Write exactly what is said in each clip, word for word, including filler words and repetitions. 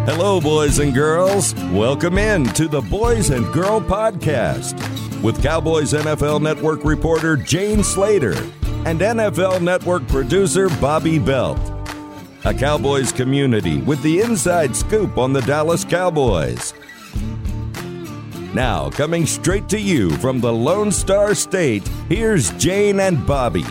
Hello, boys and girls. Welcome in to the Boys and Girl Podcast with Cowboys N F L Network reporter Jane Slater and N F L Network producer Bobby Belt. A Cowboys community with the inside scoop on the Dallas Cowboys. Now, coming straight to you from the Lone Star State, here's Jane and Bobby.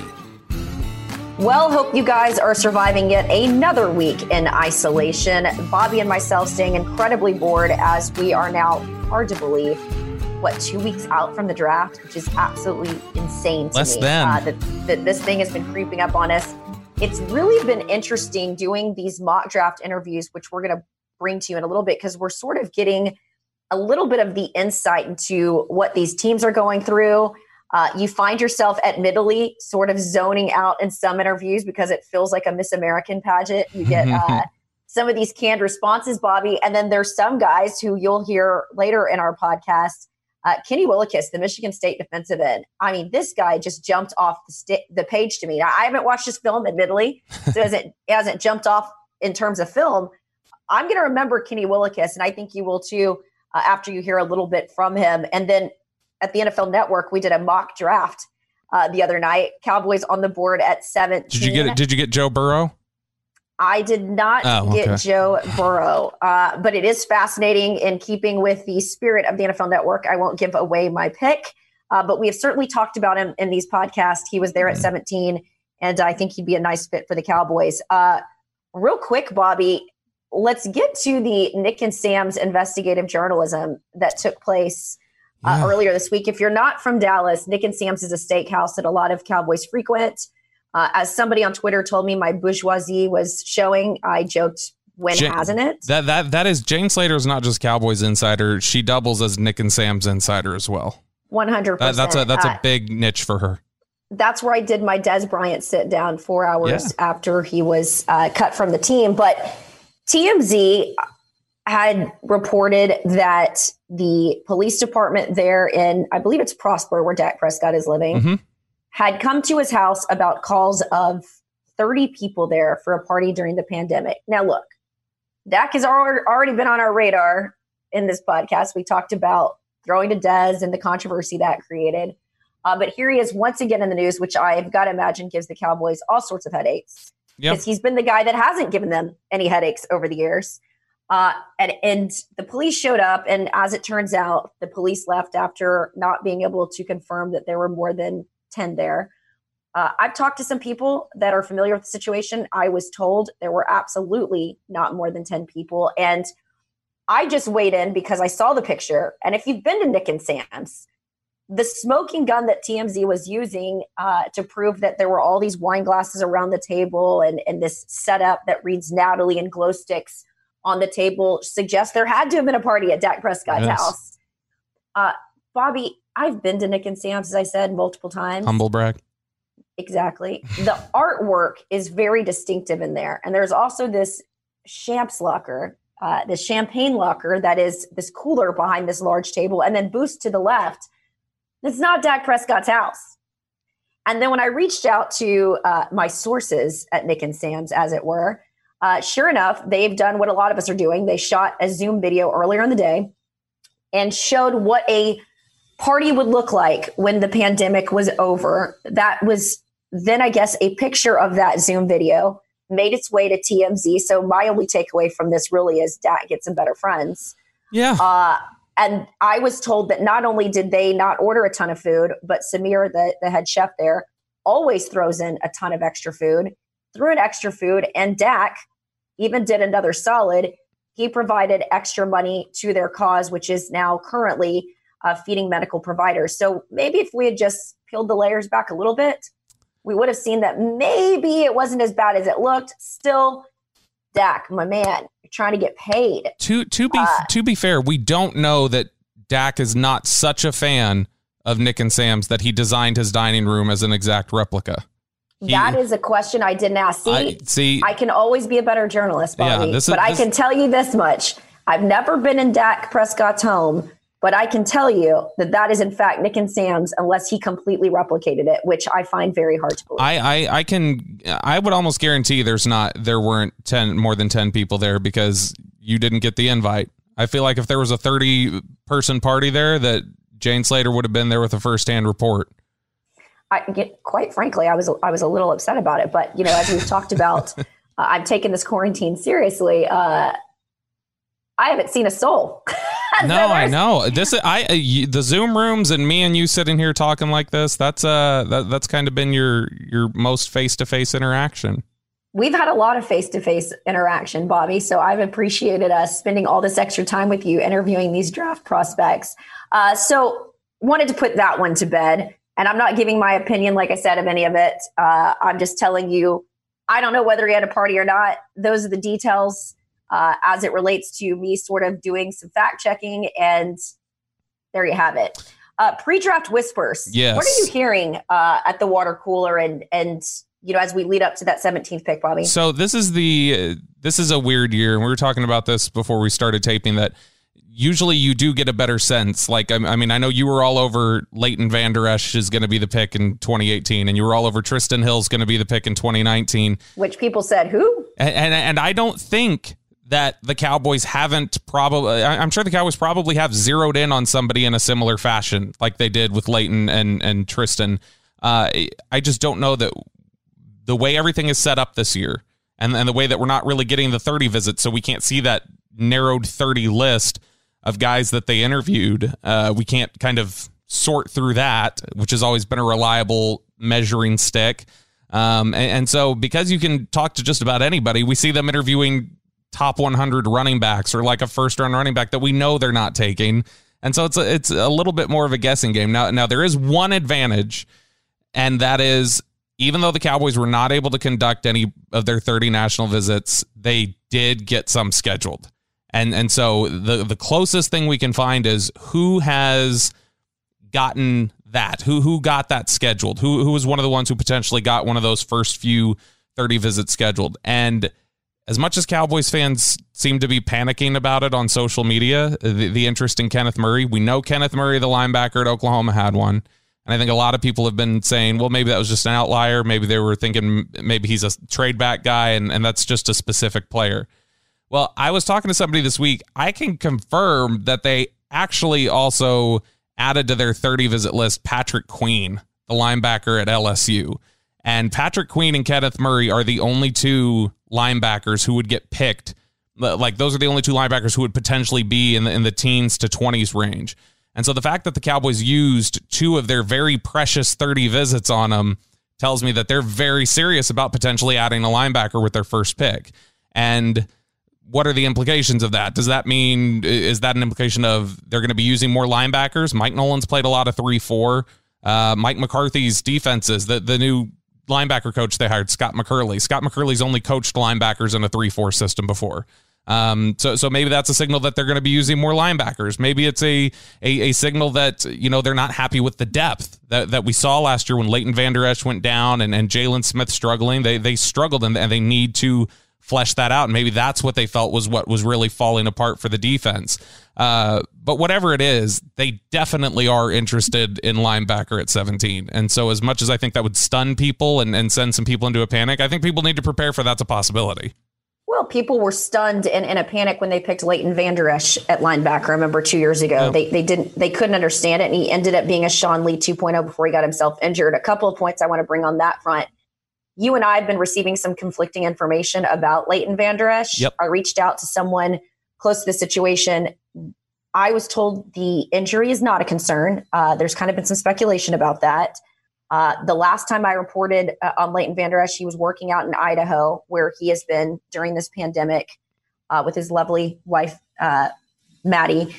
Well, hope you guys are surviving yet another week in isolation. Bobby and myself staying incredibly bored as we are now, hard to believe, what, two weeks out from the draft, which is absolutely insane to Less me. than. Uh, that, that this thing has been creeping up on us. It's really been interesting doing these mock draft interviews, which we're going to bring to you in a little bit, because we're sort of getting a little bit of the insight into what these teams are going through. Uh, you find yourself admittedly sort of zoning out in some interviews because it feels like a Miss American pageant. You get uh, some of these canned responses, Bobby. And then there's some guys who you'll hear later in our podcast. Uh, Kenny Willekes, the Michigan State defensive end. I mean, this guy just jumped off the, st- the page to me. Now, I haven't watched this film, admittedly, so it hasn't, it hasn't jumped off in terms of film. I'm going to remember Kenny Willekes, and I think you will too, uh, after you hear a little bit from him. And then at the N F L Network, we did a mock draft uh, the other night. Cowboys on the board at seventeen. Did you get it? Did you get Joe Burrow? I did not oh, okay. get Joe Burrow, uh, but it is fascinating in keeping with the spirit of the N F L Network. I won't give away my pick, uh, but we have certainly talked about him in these podcasts. He was there at seventeen, and I think he'd be a nice fit for the Cowboys. Uh, real quick, Bobby, let's get to the Nick and Sam's investigative journalism that took place Uh, yeah. earlier this week. If you're not from Dallas, Nick and Sam's is a steakhouse that a lot of Cowboys frequent. Uh, as somebody on Twitter told me my bourgeoisie was showing, I joked, when Jane, hasn't it? That that that is, Jane Slater is not just Cowboys insider. She doubles as Nick and Sam's insider as well. one hundred percent. That, that's a that's uh, a big niche for her. That's where I did my Des Bryant sit down four hours yeah. after he was uh, cut from the team. But T M Z had reported that the police department there in, I believe it's Prosper, where Dak Prescott is living, mm-hmm. had come to his house about calls of thirty people there for a party during the pandemic. Now, look, Dak has already been on our radar in this podcast. We talked about throwing to Dez and the controversy that created. Uh, but here he is once again in the news, which I've got to imagine gives the Cowboys all sorts of headaches. Yep. Because he's been the guy that hasn't given them any headaches over the years. Uh, and, and the police showed up, and as it turns out, the police left after not being able to confirm that there were more than ten there. Uh, I've talked to some people that are familiar with the situation. I was told there were absolutely not more than ten people. And I just weighed in because I saw the picture. And if you've been to Nick and Sam's, the smoking gun that T M Z was using uh, to prove that there were all these wine glasses around the table and, and this setup that reads Natalie and glow sticks on the table suggests there had to have been a party at Dak Prescott's yes. house. Uh, Bobby, I've been to Nick and Sam's, as I said, multiple times. Humble brag. Exactly. The artwork is very distinctive in there. And there's also this champs locker, uh, this champagne locker that is this cooler behind this large table. And then boost to the left. It's not Dak Prescott's house. And then when I reached out to uh, my sources at Nick and Sam's, as it were, Uh, sure enough, they've done what a lot of us are doing. They shot a Zoom video earlier in the day and showed what a party would look like when the pandemic was over. That was then, I guess, a picture of that Zoom video made its way to T M Z. So my only takeaway from this really is Dak gets some better friends. Yeah. Uh, and I was told that not only did they not order a ton of food, but Samir, the, the head chef there, always throws in a ton of extra food, threw in extra food, and Dak even did another solid. He provided extra money to their cause, which is now currently uh, feeding medical providers. So maybe if we had just peeled the layers back a little bit, we would have seen that maybe it wasn't as bad as it looked. Still, Dak, my man, you're trying to get paid. To to be uh, to be fair, we don't know that Dak is not such a fan of Nick and Sam's that he designed his dining room as an exact replica. He, that is a question I didn't ask. See, I, see, I can always be a better journalist, Bobby, yeah, this is, but I this, can tell you this much. I've never been in Dak Prescott's home, but I can tell you that that is, in fact, Nick and Sam's, unless he completely replicated it, which I find very hard to believe. I, I, I can, I would almost guarantee there's not, there weren't ten, more than ten people there, because you didn't get the invite. I feel like if there was a thirty person party there, that Jane Slater would have been there with a firsthand report. I get, quite frankly, I was I was a little upset about it, but you know, as we've talked about, uh, I've taken this quarantine seriously. Uh, I haven't seen a soul. No, so I know this. I uh, you, the Zoom rooms and me and you sitting here talking like this. That's uh that, that's kind of been your your most face to face interaction. We've had a lot of face to face interaction, Bobby. So I've appreciated us spending all this extra time with you interviewing these draft prospects. Uh, so wanted to put that one to bed. And I'm not giving my opinion, like I said, of any of it. Uh, I'm just telling you, I don't know whether he had a party or not. Those are the details uh, as it relates to me sort of doing some fact checking. And there you have it. Uh, pre-draft whispers. Yes. What are you hearing uh, at the water cooler and and you know, as we lead up to that seventeenth pick, Bobby? So this is the uh, this is a weird year, and we were talking about this before we started taping, that usually you do get a better sense. Like, I, I mean, I know you were all over Leighton Vander Esch is going to be the pick in twenty eighteen, and you were all over Tristan Hill's going to be the pick in twenty nineteen. Which people said, who? And, and and I don't think that the Cowboys haven't probably, I'm sure the Cowboys probably have zeroed in on somebody in a similar fashion like they did with Leighton and, and Tristan. Uh, I just don't know that the way everything is set up this year, and, and the way that we're not really getting the thirty visits, so we can't see that narrowed thirty list of guys that they interviewed. Uh, we can't kind of sort through that, which has always been a reliable measuring stick. Um, and, and so because you can talk to just about anybody, we see them interviewing top one hundred running backs or like a first round running back that we know they're not taking. And so it's a, it's a little bit more of a guessing game. Now, now there is one advantage, and that is, even though the Cowboys were not able to conduct any of their thirty national visits, they did get some scheduled. And and so the, the closest thing we can find is who has gotten that, who who got that scheduled, who who was one of the ones who potentially got one of those first few thirty visits scheduled. And as much as Cowboys fans seem to be panicking about it on social media, the, the interest in Kenneth Murray, we know Kenneth Murray, the linebacker at Oklahoma, had one. And I think a lot of people have been saying, well, maybe that was just an outlier. Maybe they were thinking maybe he's a trade back guy, and, and that's just a specific player. Well, I was talking to somebody this week. I can confirm that they actually also added to their thirty visit list Patrick Queen, the linebacker at L S U. And Patrick Queen and Kenneth Murray are the only two linebackers who would get picked. Like, those are the only two linebackers who would potentially be in the, in the teens to twenties range. And so the fact that the Cowboys used two of their very precious thirty visits on them tells me that they're very serious about potentially adding a linebacker with their first pick. And what are the implications of that? Does that mean, is that an implication of they're going to be using more linebackers? Mike Nolan's played a lot of three four. Uh, Mike McCarthy's defenses, the, the new linebacker coach they hired, Scott McCurley. Scott McCurley's only coached linebackers in a three four system before. Um, so, so maybe that's a signal that they're going to be using more linebackers. Maybe it's a, a, a signal that, you know, they're not happy with the depth that, that we saw last year when Leighton Vander Esch went down and, and Jalen Smith struggling. They, they struggled and, and they need to flesh that out. And maybe that's what they felt was what was really falling apart for the defense. Uh, but whatever it is, they definitely are interested in linebacker at seventeen. And so as much as I think that would stun people and, and send some people into a panic, I think people need to prepare for that's a possibility. Well, people were stunned and in a panic when they picked Leighton Vander Esch at linebacker. I remember two years ago, yep. they they didn't they couldn't understand it, and he ended up being a Sean Lee two point oh before he got himself injured. A couple of points I want to bring on that front. You and I have been receiving some conflicting information about Leighton Vander Esch. Yep. I reached out to someone close to the situation. I was told the injury is not a concern. Uh, there's kind of been some speculation about that. Uh, the last time I reported uh, on Leighton Vander Esch, he was working out in Idaho, where he has been during this pandemic uh, with his lovely wife, uh, Maddie.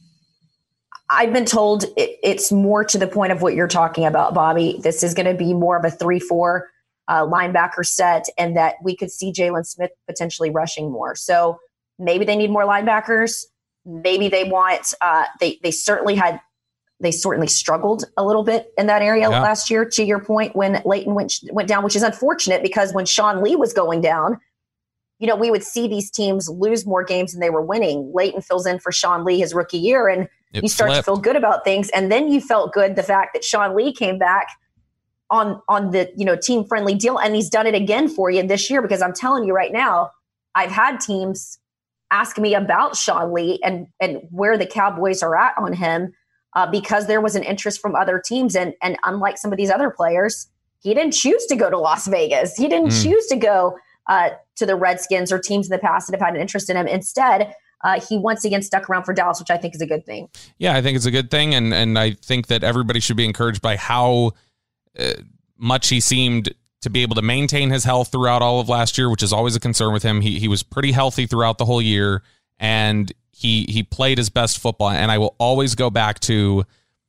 I've been told it, it's more to the point of what you're talking about, Bobby. This is going to be more of a three four uh, linebacker set, and that we could see Jalen Smith potentially rushing more. So maybe they need more linebackers. Maybe they want uh, – they they certainly had – They certainly struggled a little bit in that area yeah. last year, to your point, when Leighton went, went down, which is unfortunate because when Sean Lee was going down, you know, we would see these teams lose more games than they were winning. Leighton fills in for Sean Lee his rookie year, and it you start flipped. to feel good about things. And then you felt good the fact that Sean Lee came back on, on the, you know, team-friendly deal, and he's done it again for you this year, because I'm telling you right now, I've had teams ask me about Sean Lee and, and where the Cowboys are at on him uh, because there was an interest from other teams. And, and unlike some of these other players, he didn't choose to go to Las Vegas. He didn't mm. choose to go uh, to the Redskins or teams in the past that have had an interest in him. Instead, uh, he once again stuck around for Dallas, which I think is a good thing. Yeah, I think it's a good thing. And, and I think that everybody should be encouraged by how uh, much he seemed to be able to maintain his health throughout all of last year, which is always a concern with him. He he was pretty healthy throughout the whole year, and he he played his best football. And I will always go back to,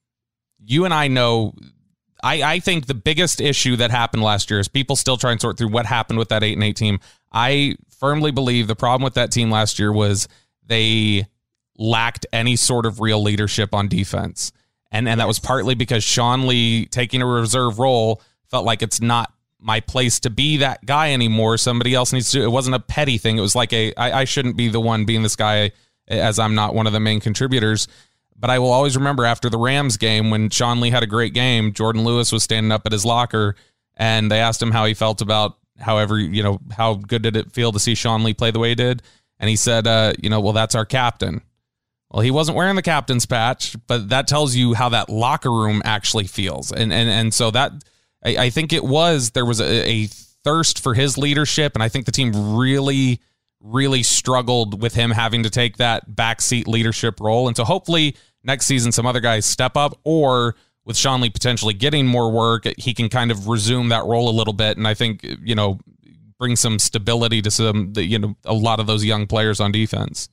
you and I know, I, I think the biggest issue that happened last year is people still try and sort through what happened with that eight and eight team. I firmly believe the problem with that team last year was they lacked any sort of real leadership on defense. And, and that was partly because Sean Lee taking a reserve role felt like it's not my place to be that guy anymore. Somebody else needs to. It wasn't a petty thing. It was like a, I, I shouldn't be the one being this guy as I'm not one of the main contributors. But I will always remember after the Rams game when Sean Lee had a great game, Jordan Lewis was standing up at his locker and they asked him how he felt about however, you know, how good did it feel to see Sean Lee play the way he did? And he said, uh, you know, well, that's our captain. Well, he wasn't wearing the captain's patch, but that tells you how that locker room actually feels. And, and, and so that, I, I think it was, there was a, a thirst for his leadership. And I think the team really, really struggled with him having to take that backseat leadership role. And so hopefully next season, some other guys step up, or with Sean Lee potentially getting more work, he can kind of resume that role a little bit. And I think, you know, bring some stability to some, you know, a lot of those young players on defense.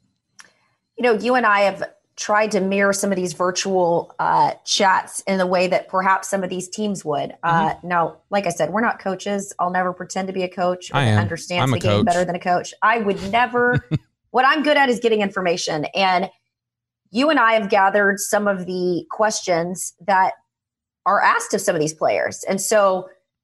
You know, you and I have tried to mirror some of these virtual uh, chats in the way that perhaps some of these teams would. Uh, mm-hmm. Now, like I said, we're not coaches. I'll never pretend to be a coach or I am. understands I'm the a game coach. better than a coach. I would never. What I'm good at is getting information. And you and I have gathered some of the questions that are asked of some of these players. And so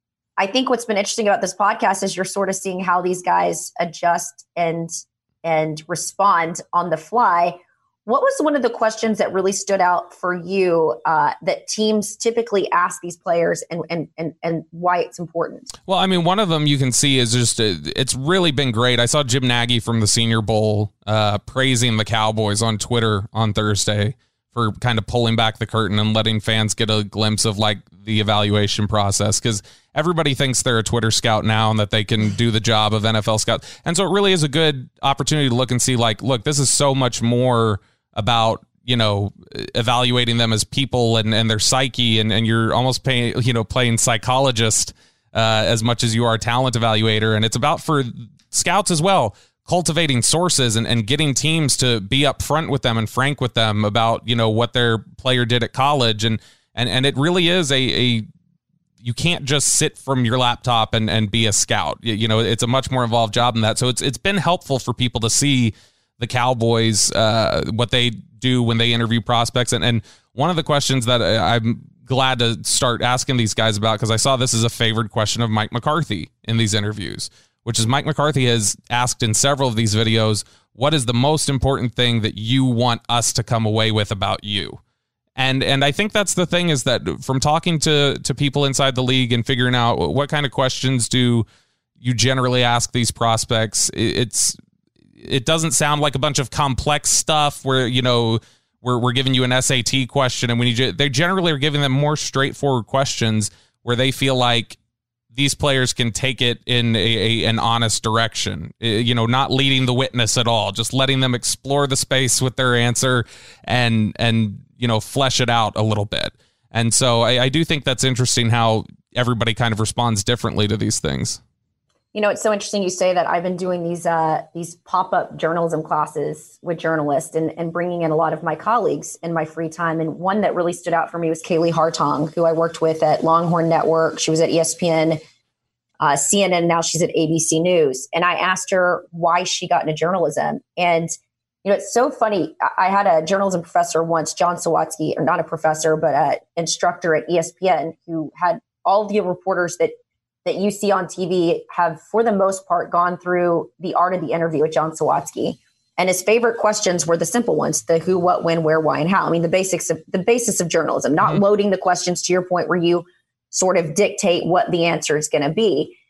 I think what's been interesting about this podcast is you're sort of seeing how these guys adjust and and respond on the fly. What was one of the questions that really stood out for you uh, that teams typically ask these players, and, and and and why it's important? Well, I mean, one of them you can see is just, uh, it's really been great. I saw Jim Nagy from the Senior Bowl uh, praising the Cowboys on Twitter on Thursday for kind of pulling back the curtain and letting fans get a glimpse of like the evaluation process, because everybody thinks they're a Twitter scout now and that they can do the job of N F L scouts. And so it really is a good opportunity to look and see like, look, this is so much more about, you know, evaluating them as people and, and their psyche. And, and you're almost paying, you know, playing psychologist uh, as much as you are a talent evaluator. And it's about, for scouts as well, cultivating sources and, and getting teams to be upfront with them and frank with them about, you know, what their player did at college. And, and, and it really is a, a, you can't just sit from your laptop and, and be a scout. You, you know, it's a much more involved job than that. So it's, it's been helpful for people to see the Cowboys, uh, what they do when they interview prospects. And, and one of the questions that I'm glad to start asking these guys about, because I saw this as a favored question of Mike McCarthy in these interviews, which is Mike McCarthy has asked in several of these videos, what is the most important thing that you want us to come away with about you? And and I think that's the thing, is that from talking to, to people inside the league and figuring out what kind of questions do you generally ask these prospects, it's it doesn't sound like a bunch of complex stuff where, you know, we're, we're giving you an S A T question, and when you, they generally are giving them more straightforward questions where they feel like these players can take it in a, a an honest direction, you know, not leading the witness at all, just letting them explore the space with their answer and, and, you know, flesh it out a little bit. And so I, I do think that's interesting how everybody kind of responds differently to these things. You know, it's so interesting you say that. I've been doing these uh, these pop-up journalism classes with journalists and, and bringing in a lot of my colleagues in my free time. And one that really stood out for me was Kaylee Hartong, who I worked with at Longhorn Network. She was at E S P N, uh, C N N, now she's at A B C News. And I asked her why she got into journalism. And, you know, it's so funny. I had a journalism professor once, John Sawatsky, or not a professor, but an instructor at E S P N, who had all the reporters that that you see on T V have, for the most part, gone through the art of the interview with John Sawatsky. And his favorite questions were the simple ones, the who, what, when, where, why, and how. I mean, the basics of the basis of journalism, not mm-hmm. loading the questions to your point where you sort of dictate what the answer is going to be.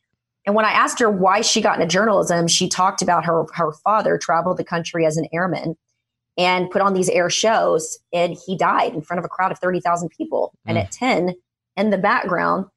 And when I asked her why she got into journalism, she talked about her her father traveled the country as an airman and put on these air shows, and he died in front of a crowd of thirty thousand people. Mm. And at ten, in the background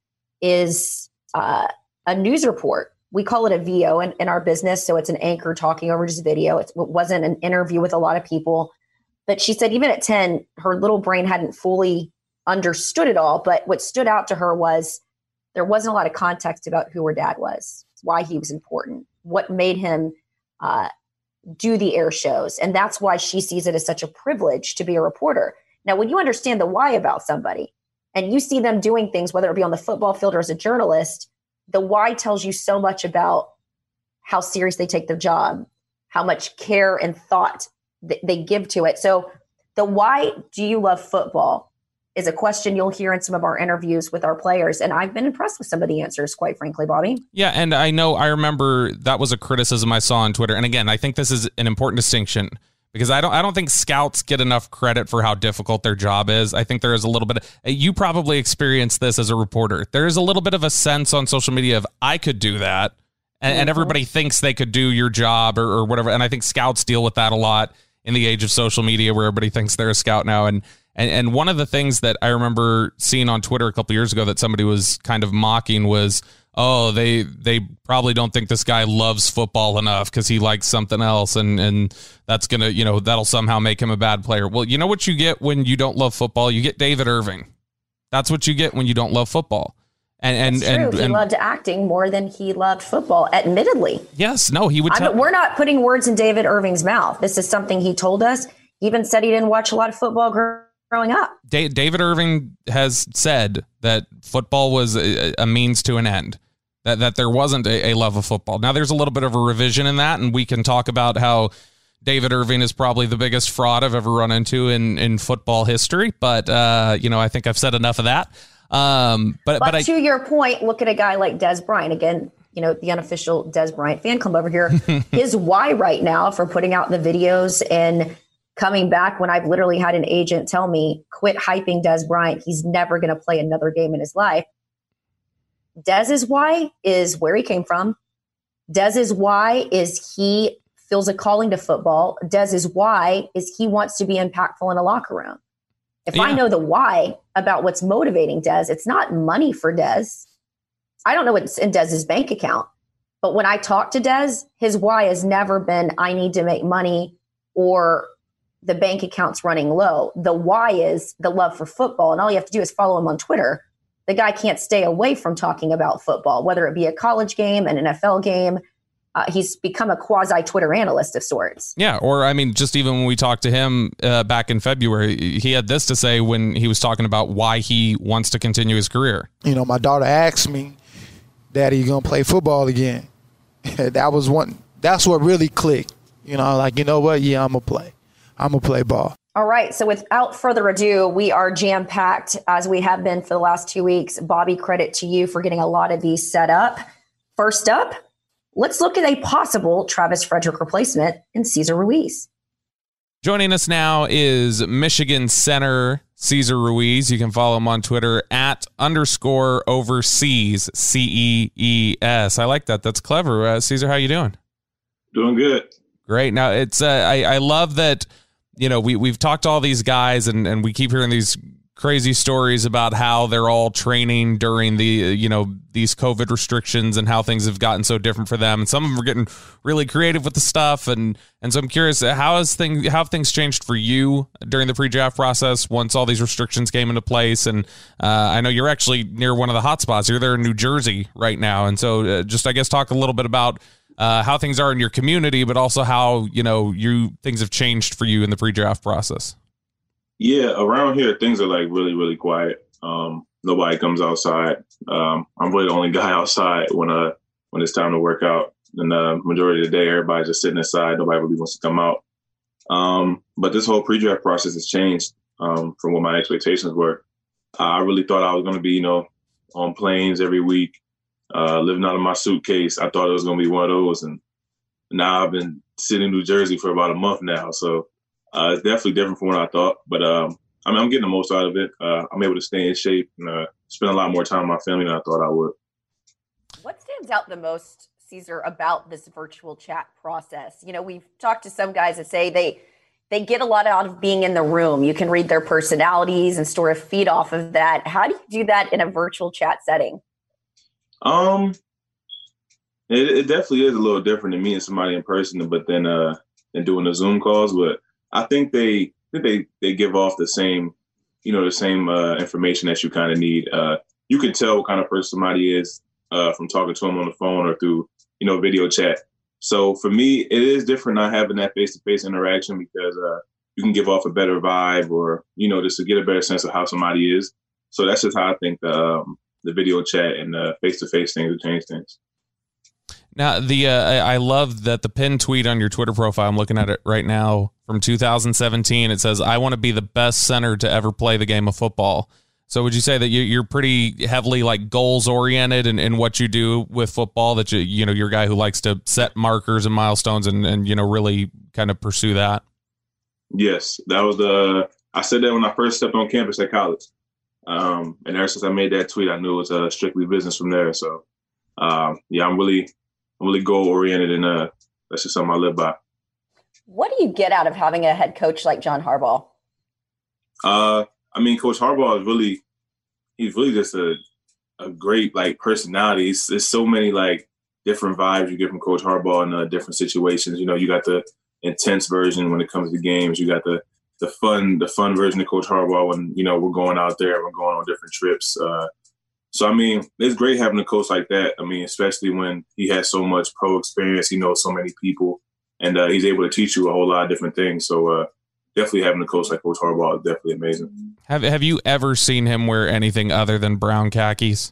is uh, a news report. We call it a V O in, in our business, so it's an anchor talking over just video. It's, it wasn't an interview with a lot of people. But she said even at ten, her little brain hadn't fully understood it all. But what stood out to her was there wasn't a lot of context about who her dad was, why he was important, what made him uh, do the air shows. And that's why she sees it as such a privilege to be a reporter. Now, when you understand the why about somebody and you see them doing things, whether it be on the football field or as a journalist, the why tells you so much about how serious they take their job, how much care and thought th- they give to it. So the why do you love football is a question you'll hear in some of our interviews with our players. And I've been impressed with some of the answers, quite frankly, Bobby. Yeah, and I know, I remember that was a criticism I saw on Twitter. And again, I think this is an important distinction because I don't I don't think scouts get enough credit for how difficult their job is. I think there is a little bit of, you probably experienced this as a reporter. There is a little bit of a sense on social media of I could do that. And, mm-hmm. and everybody thinks they could do your job or, or whatever. And I think scouts deal with that a lot in the age of social media where everybody thinks they're a scout now. And And and one of the things that I remember seeing on Twitter a couple years ago that somebody was kind of mocking was, oh, they they probably don't think this guy loves football enough because he likes something else. And, and that's going to, you know, that'll somehow make him a bad player. Well, you know what you get when you don't love football? You get David Irving. That's what you get when you don't love football. And and, That's true. and he and, loved acting more than he loved football, admittedly. Yes. No, he would. Tell- we're not putting words in David Irving's mouth. This is something he told us. He even said he didn't watch a lot of football growing growing up. David Irving has said that football was a, a means to an end, that, that there wasn't a, a love of football. Now, there's a little bit of a revision in that, and we can talk about how David Irving is probably the biggest fraud I've ever run into in, in football history. But, uh, you know, I think I've said enough of that. Um, but, but, but to I, your point, look at a guy like Dez Bryant. Again, you know, the unofficial Dez Bryant fan club over here. His why right now for putting out the videos and coming back when I've literally had an agent tell me, quit hyping Dez Bryant. He's never going to play another game in his life. Dez's why is where he came from. Dez's why is he feels a calling to football. Dez's why is he wants to be impactful in a locker room. If yeah. I know the why about what's motivating Dez, it's not money for Dez. I don't know what's in Dez's bank account. But when I talk to Dez, his why has never been, I need to make money or the bank account's running low. The why is the love for football. And all you have to do is follow him on Twitter. The guy can't stay away from talking about football, whether it be a college game, an N F L game. Uh, he's become a quasi Twitter analyst of sorts. Yeah. Or, I mean, just even when we talked to him uh, back in February, he had this to say when he was talking about why he wants to continue his career. You know, my daughter asked me, Daddy, you going to play football again? That was one. That's what really clicked. You know, like, you know what? Yeah, I'm going to play. I'm going to play ball. All right. So without further ado, we are jam-packed as we have been for the last two weeks. Bobby, credit to you for getting a lot of these set up. First up, let's look at a possible Travis Frederick replacement in Cesar Ruiz. Joining us now is Michigan center Cesar Ruiz. You can follow him on Twitter at underscore overseas, C E E S. I like that. That's clever. Uh, Cesar, how you doing? Doing good. Great. Now, it's uh, I, I love that, you know, we, we've talked to all these guys and, and we keep hearing these crazy stories about how they're all training during the, uh, you know, these COVID restrictions and how things have gotten so different for them. And some of them are getting really creative with the stuff. And, and so I'm curious, how has thing, how have things changed for you during the pre-draft process once all these restrictions came into place? And uh, I know you're actually near one of the hot spots. You're there in New Jersey right now. And so uh, just, I guess, talk a little bit about Uh, how things are in your community, but also how, you know, you things have changed for you in the pre-draft process. Yeah, around here, things are like really, really quiet. Um, nobody comes outside. Um, I'm really the only guy outside when uh when it's time to work out. And the majority of the day, everybody's just sitting inside. Nobody really wants to come out. Um, but this whole pre-draft process has changed um, from what my expectations were. I really thought I was going to be, you know, on planes every week. Uh, living out of my suitcase. I thought it was going to be one of those. And now I've been sitting in New Jersey for about a month now. So uh, it's definitely different from what I thought. But um, I mean, I'm getting the most out of it. Uh, I'm able to stay in shape and uh, spend a lot more time with my family than I thought I would. What's the stands out the most, Caesar, about this virtual chat process? You know, we've talked to some guys that say they they get a lot out of being in the room. You can read their personalities and sort of feed off of that. How do you do that in a virtual chat setting? Um, it, it definitely is a little different than meeting somebody in person, but then uh, than doing the Zoom calls. But I think they I think they they give off the same, you know, the same uh, information that you kind of need. Uh, you can tell what kind of person somebody is uh, from talking to them on the phone or through, you know, video chat. So for me, it is different not having that face-to-face interaction because uh, you can give off a better vibe or, you know, just to get a better sense of how somebody is. So that's just how I think the um, the video chat and the face-to-face things will change things. Now, the uh, I love that the pinned tweet on your Twitter profile, I'm looking at it right now, from two thousand seventeen. It says, I want to be the best center to ever play the game of football. So would you say that you're pretty heavily like goals oriented in, in what you do with football, that you, you know, you're a guy who likes to set markers and milestones and, and, you know, really kind of pursue that? Yes, that was the, I said that when I first stepped on campus at college. Um, and ever since I made that tweet, I knew it was uh, strictly business from there. So um, yeah, I'm really, I'm really goal oriented and uh, that's just something I live by. What do you get out of having a head coach like John Harbaugh? Uh, I mean, Coach Harbaugh is really, he's really just a, a great, like, personality. It's, there's so many, like, different vibes you get from Coach Harbaugh in uh, different situations. You know, you got the intense version when it comes to games. You got the the fun the fun version of Coach Harbaugh when, you know, we're going out there, we're going on different trips. Uh, so, I mean, it's great having a coach like that. I mean, especially when he has so much pro experience, he knows so many people, and uh, he's able to teach you a whole lot of different things. So, uh, definitely having a coach like Coach Harbaugh is definitely amazing. Have Have you ever seen him wear anything other than brown khakis?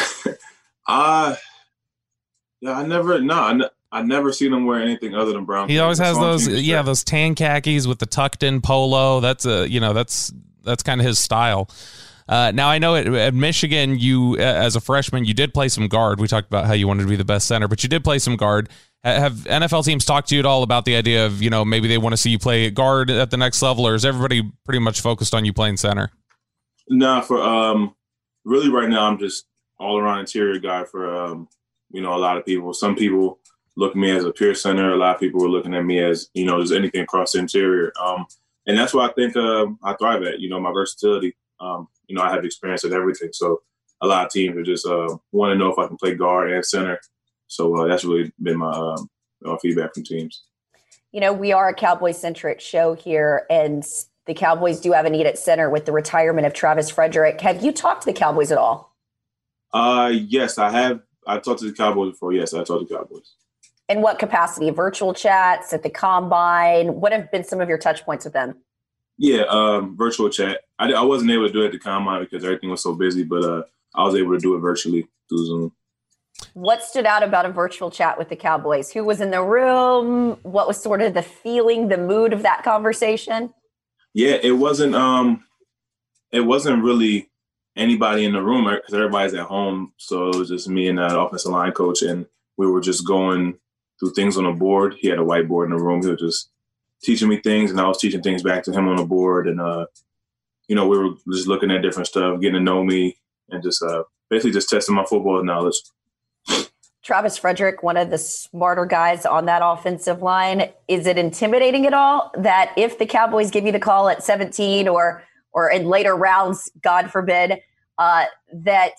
uh, yeah, I never, no, I, n- I never seen him wear anything other than brown. He always has those, shirt. yeah, those tan khakis with the tucked in polo. That's a, you know, that's that's kind of his style. Uh, now, I know at, at Michigan, you, uh, as a freshman, you did play some guard. We talked about how you wanted to be the best center, but you did play some guard. Have N F L teams talked to you at all about the idea of, you know, maybe they want to see you play guard at the next level, or is everybody pretty much focused on you playing center? Nah, for um, really right now, I'm just all around interior guy for, um, you know, a lot of people. Some people look at me as a pure center. A lot of people are looking at me as, you know, just anything across the interior. Um, and that's why I think uh, I thrive at, you know, my versatility. Um, you know, I have experience at everything. So a lot of teams are just uh, want to know if I can play guard and center. So uh, that's really been my um, uh, feedback from teams. You know, we are a Cowboys-centric show here, and the Cowboys do have a need at center with the retirement of Travis Frederick. Have you talked to the Cowboys at all? Uh, yes, I have. I talked to the Cowboys before. Yes, I talked to the Cowboys. In what capacity? Virtual chats, at the Combine? What have been some of your touch points with them? Yeah, um, virtual chat. I, I wasn't able to do it at the Combine because everything was so busy, but uh, I was able to do it virtually through Zoom. What stood out about a virtual chat with the Cowboys? Who was in the room? What was sort of the feeling, the mood of that conversation? Yeah, it wasn't. Um, it wasn't really anybody in the room because everybody's at home. So it was just me and the offensive line coach, and we were just going through things on the board. He had a whiteboard in the room. He was just teaching me things, and I was teaching things back to him on the board. And uh, you know, we were just looking at different stuff, getting to know me, and just uh, basically just testing my football knowledge. Travis Frederick, one of the smarter guys on that offensive line. Is it intimidating at all that if the Cowboys give you the call at seventeen or or in later rounds, God forbid, uh, that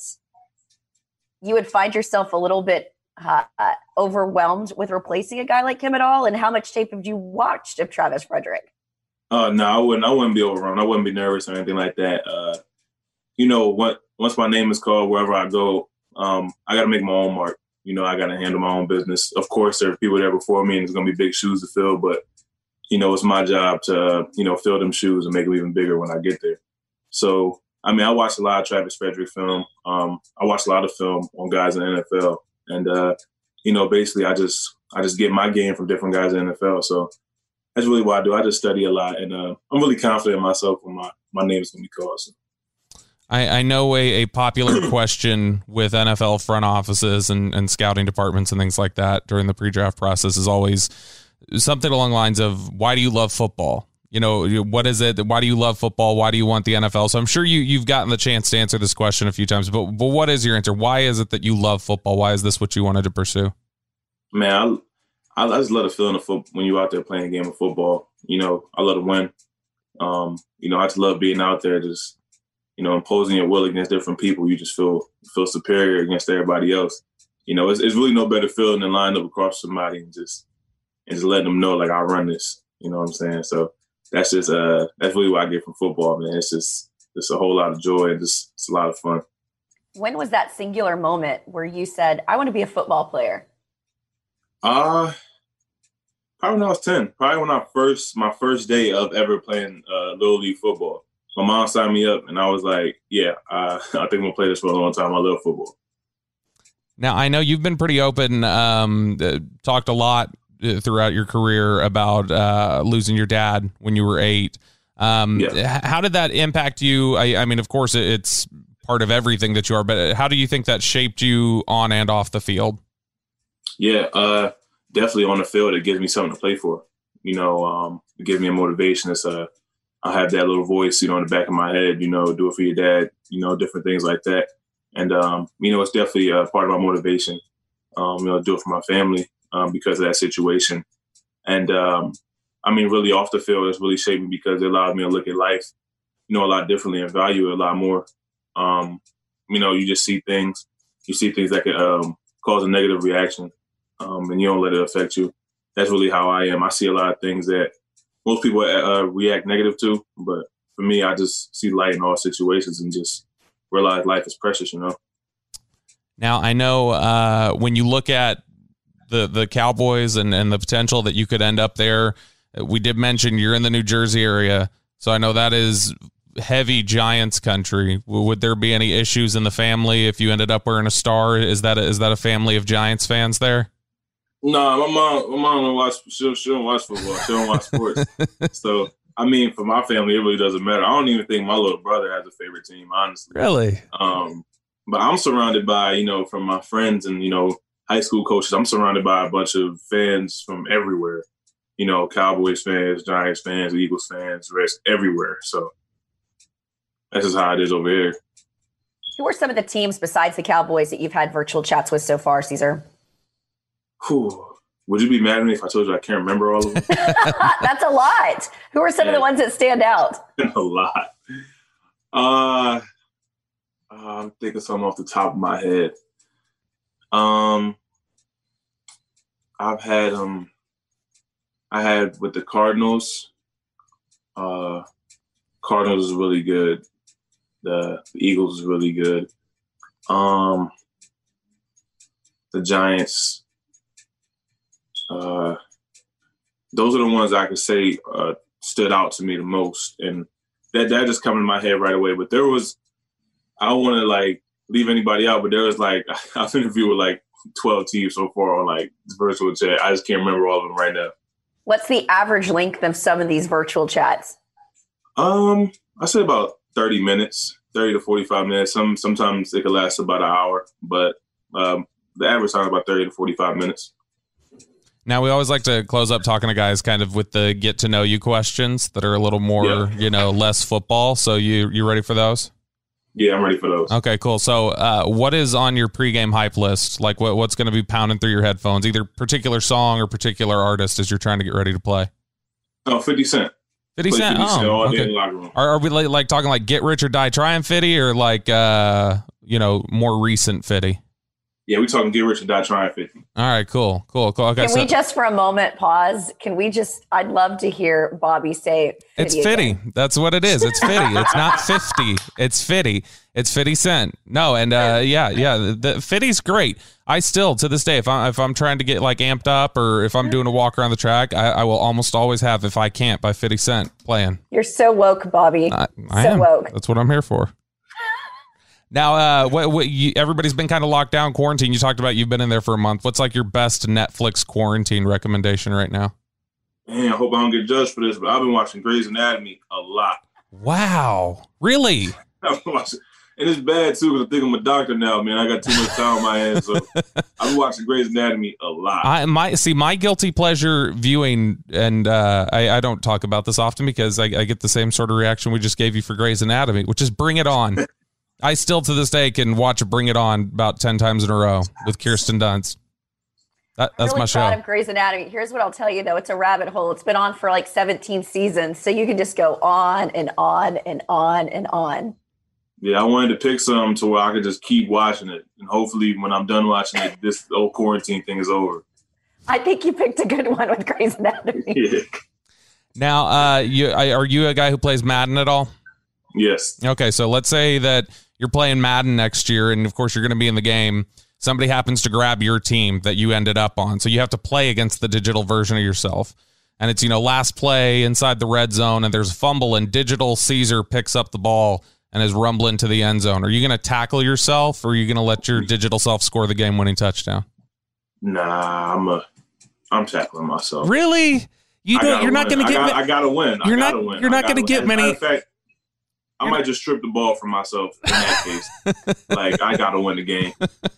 you would find yourself a little bit uh, overwhelmed with replacing a guy like him at all? And how much tape have you watched of Travis Frederick? Uh, no, I wouldn't. I wouldn't be overwhelmed. I wouldn't be nervous or anything like that. Uh, you know, what once my name is called, wherever I go, um, I got to make my own mark. You know, I got to handle my own business. Of course, there are people there before me, and it's going to be big shoes to fill. But, you know, it's my job to, uh, you know, fill them shoes and make them even bigger when I get there. So, I mean, I watched a lot of Travis Frederick film. Um, I watched a lot of film on guys in the N F L. And, uh, you know, basically I just I just get my game from different guys in the N F L. So that's really what I do. I just study a lot. And uh, I'm really confident in myself when my, my name is going to be called. So. I, I know a, a popular question with N F L front offices and, and scouting departments and things like that during the pre-draft process is always something along the lines of, why do you love football? you know, what is it? Why do you love football? Why do you want the N F L? So I'm sure you, you've gotten the chance to answer this question a few times, but, but what is your answer? Why is it that you love football? Why is this what you wanted to pursue? Man, I, I just love the feeling of football when you're out there playing a game of football. You know, I love to win. Um, you know, I just love being out there, just, you know, imposing your will against different people. You just feel feel superior against everybody else. You know, it's, it's really no better feeling than lying up across somebody and just and just letting them know, like, I run this. You know what I'm saying? So that's just uh that's really what I get from football, man. It's just it's a whole lot of joy and just it's a lot of fun. When was that singular moment where you said, I want to be a football player? Uh probably when I was ten. Probably when I first my first day of ever playing uh, Little League football. My mom signed me up, and I was like, "Yeah, uh, I think I'm gonna play this for a long time. I love football." Now I know you've been pretty open, um, uh, talked a lot uh, throughout your career about uh, losing your dad when you were eight. Um, yeah. How did that impact you? I, I mean, of course, it's part of everything that you are, but how do you think that shaped you on and off the field? Yeah, uh, definitely on the field, it gives me something to play for. You know, um, it gives me a motivation. It's a, I have that little voice, you know, in the back of my head, you know, do it for your dad, you know, different things like that. And, um, you know, it's definitely a part of my motivation, um, you know, do it for my family um, because of that situation. And, um, I mean, really off the field, it's really shaped me because it allowed me to look at life, you know, a lot differently and value it a lot more. Um, you know, you just see things, you see things that could um, cause a negative reaction. Um, and you don't let it affect you. That's really how I am. I see a lot of things that most people uh, react negative to, but for me, I just see light in all situations and just realize life is precious, you know? Now, I know uh, when you look at the the Cowboys and, and the potential that you could end up there, we did mention you're in the New Jersey area, so I know that is heavy Giants country. Would there be any issues in the family if you ended up wearing a star? Is that a, is that a family of Giants fans there? No, nah, my mom, my mom don't watch. She, she don't watch football. She don't watch sports. So, I mean, for my family, it really doesn't matter. I don't even think my little brother has a favorite team, honestly. Really? Um, but I'm surrounded by, you know, from my friends and you know, high school coaches. I'm surrounded by a bunch of fans from everywhere. You know, Cowboys fans, Giants fans, Eagles fans, Reds, everywhere. So that's just how it is over here. Who are some of the teams besides the Cowboys that you've had virtual chats with so far, Caesar? Whew. Would you be mad at me if I told you I can't remember all of them? That's a lot. Who are some yeah. of the ones that stand out? A lot. Uh, I'm thinking something off the top of my head. Um, I've had um, I had with the Cardinals. Uh, Cardinals is really good. The, the Eagles is really good. Um, the Giants. Uh, those are the ones I could say uh, stood out to me the most, and that that just come in my head right away. But there was, I don't want to like leave anybody out, but there was like I've interviewed with like twelve teams so far on like virtual chat. I just can't remember all of them right now. What's the average length of some of these virtual chats? Um, I say about thirty minutes, thirty to forty-five minutes. Some sometimes it could last about an hour, but um, the average time is about thirty to forty-five minutes. Now, we always like to close up talking to guys kind of with the get to know you questions that are a little more, yeah. you know, less football. So you you ready for those? Yeah, I'm ready for those. Okay, cool. So uh, what is on your pregame hype list? Like what what's going to be pounding through your headphones? Either particular song or particular artist as you're trying to get ready to play? Oh, fifty Cent. fifty Cent? fifty Cent oh, all okay. day in the locker room. Are, are we like, like talking like Get Rich or Die Trying fifty or like, uh, you know, more recent fifty? Yeah, we're talking Get Rich or Die Trying fifty. All right, cool, cool, cool. Okay, Can so, we just for a moment pause? Can we just, I'd love to hear Bobby say fifty It's fifty. Again. That's what it is. It's fifty. It's not fifty. It's fifty. It's fifty Cent. No, and uh, yeah, yeah, the fifty's great. I still, to this day, if I'm, if I'm trying to get like amped up or if I'm doing a walk around the track, I, I will almost always have If I Can't by fifty Cent playing. You're so woke, Bobby. I, I so am. woke. That's what I'm here for. Now, uh, what, what you, everybody's been kind of locked down, quarantine. You talked about you've been in there for a month. What's like your best Netflix quarantine recommendation right now? Man, I hope I don't get judged for this, but I've been watching Grey's Anatomy a lot. Wow. Really? I've been watching, And it's bad, too, because I think I'm a doctor now, man. I got too much time on my hands, so I've been watching Grey's Anatomy a lot. I my See, my guilty pleasure viewing, and uh, I, I don't talk about this often because I, I get the same sort of reaction we just gave you for Grey's Anatomy, which is Bring It On. I still, to this day, can watch Bring It On about ten times in a row with Kirsten Dunst. That, that's I'm really my show. proud of Grey's Anatomy. Here's what I'll tell you, though. It's a rabbit hole. It's been on for like seventeen seasons, so you can just go on and on and on and on. Yeah, I wanted to pick some to where I could just keep watching it. And hopefully when I'm done watching it, this old quarantine thing is over. I think you picked a good one with Grey's Anatomy. Yeah. Now, uh, you are you a guy who plays Madden at all? Yes. Okay, so let's say that you're playing Madden next year, and of course you're going to be in the game. Somebody happens to grab your team that you ended up on, so you have to play against the digital version of yourself. And it's, you know, last play inside the red zone, and there's a fumble, and digital Caesar picks up the ball and is rumbling to the end zone. Are you going to tackle yourself, or are you going to let your digital self score the game-winning touchdown? Nah, I'm a, I'm tackling myself. Really? You don't. You're win. not going to get. I got, I gotta win. You're I gotta not. win. You're not going to get As many. In fact, I might just strip the ball from myself in that case. Like, I gotta win the game.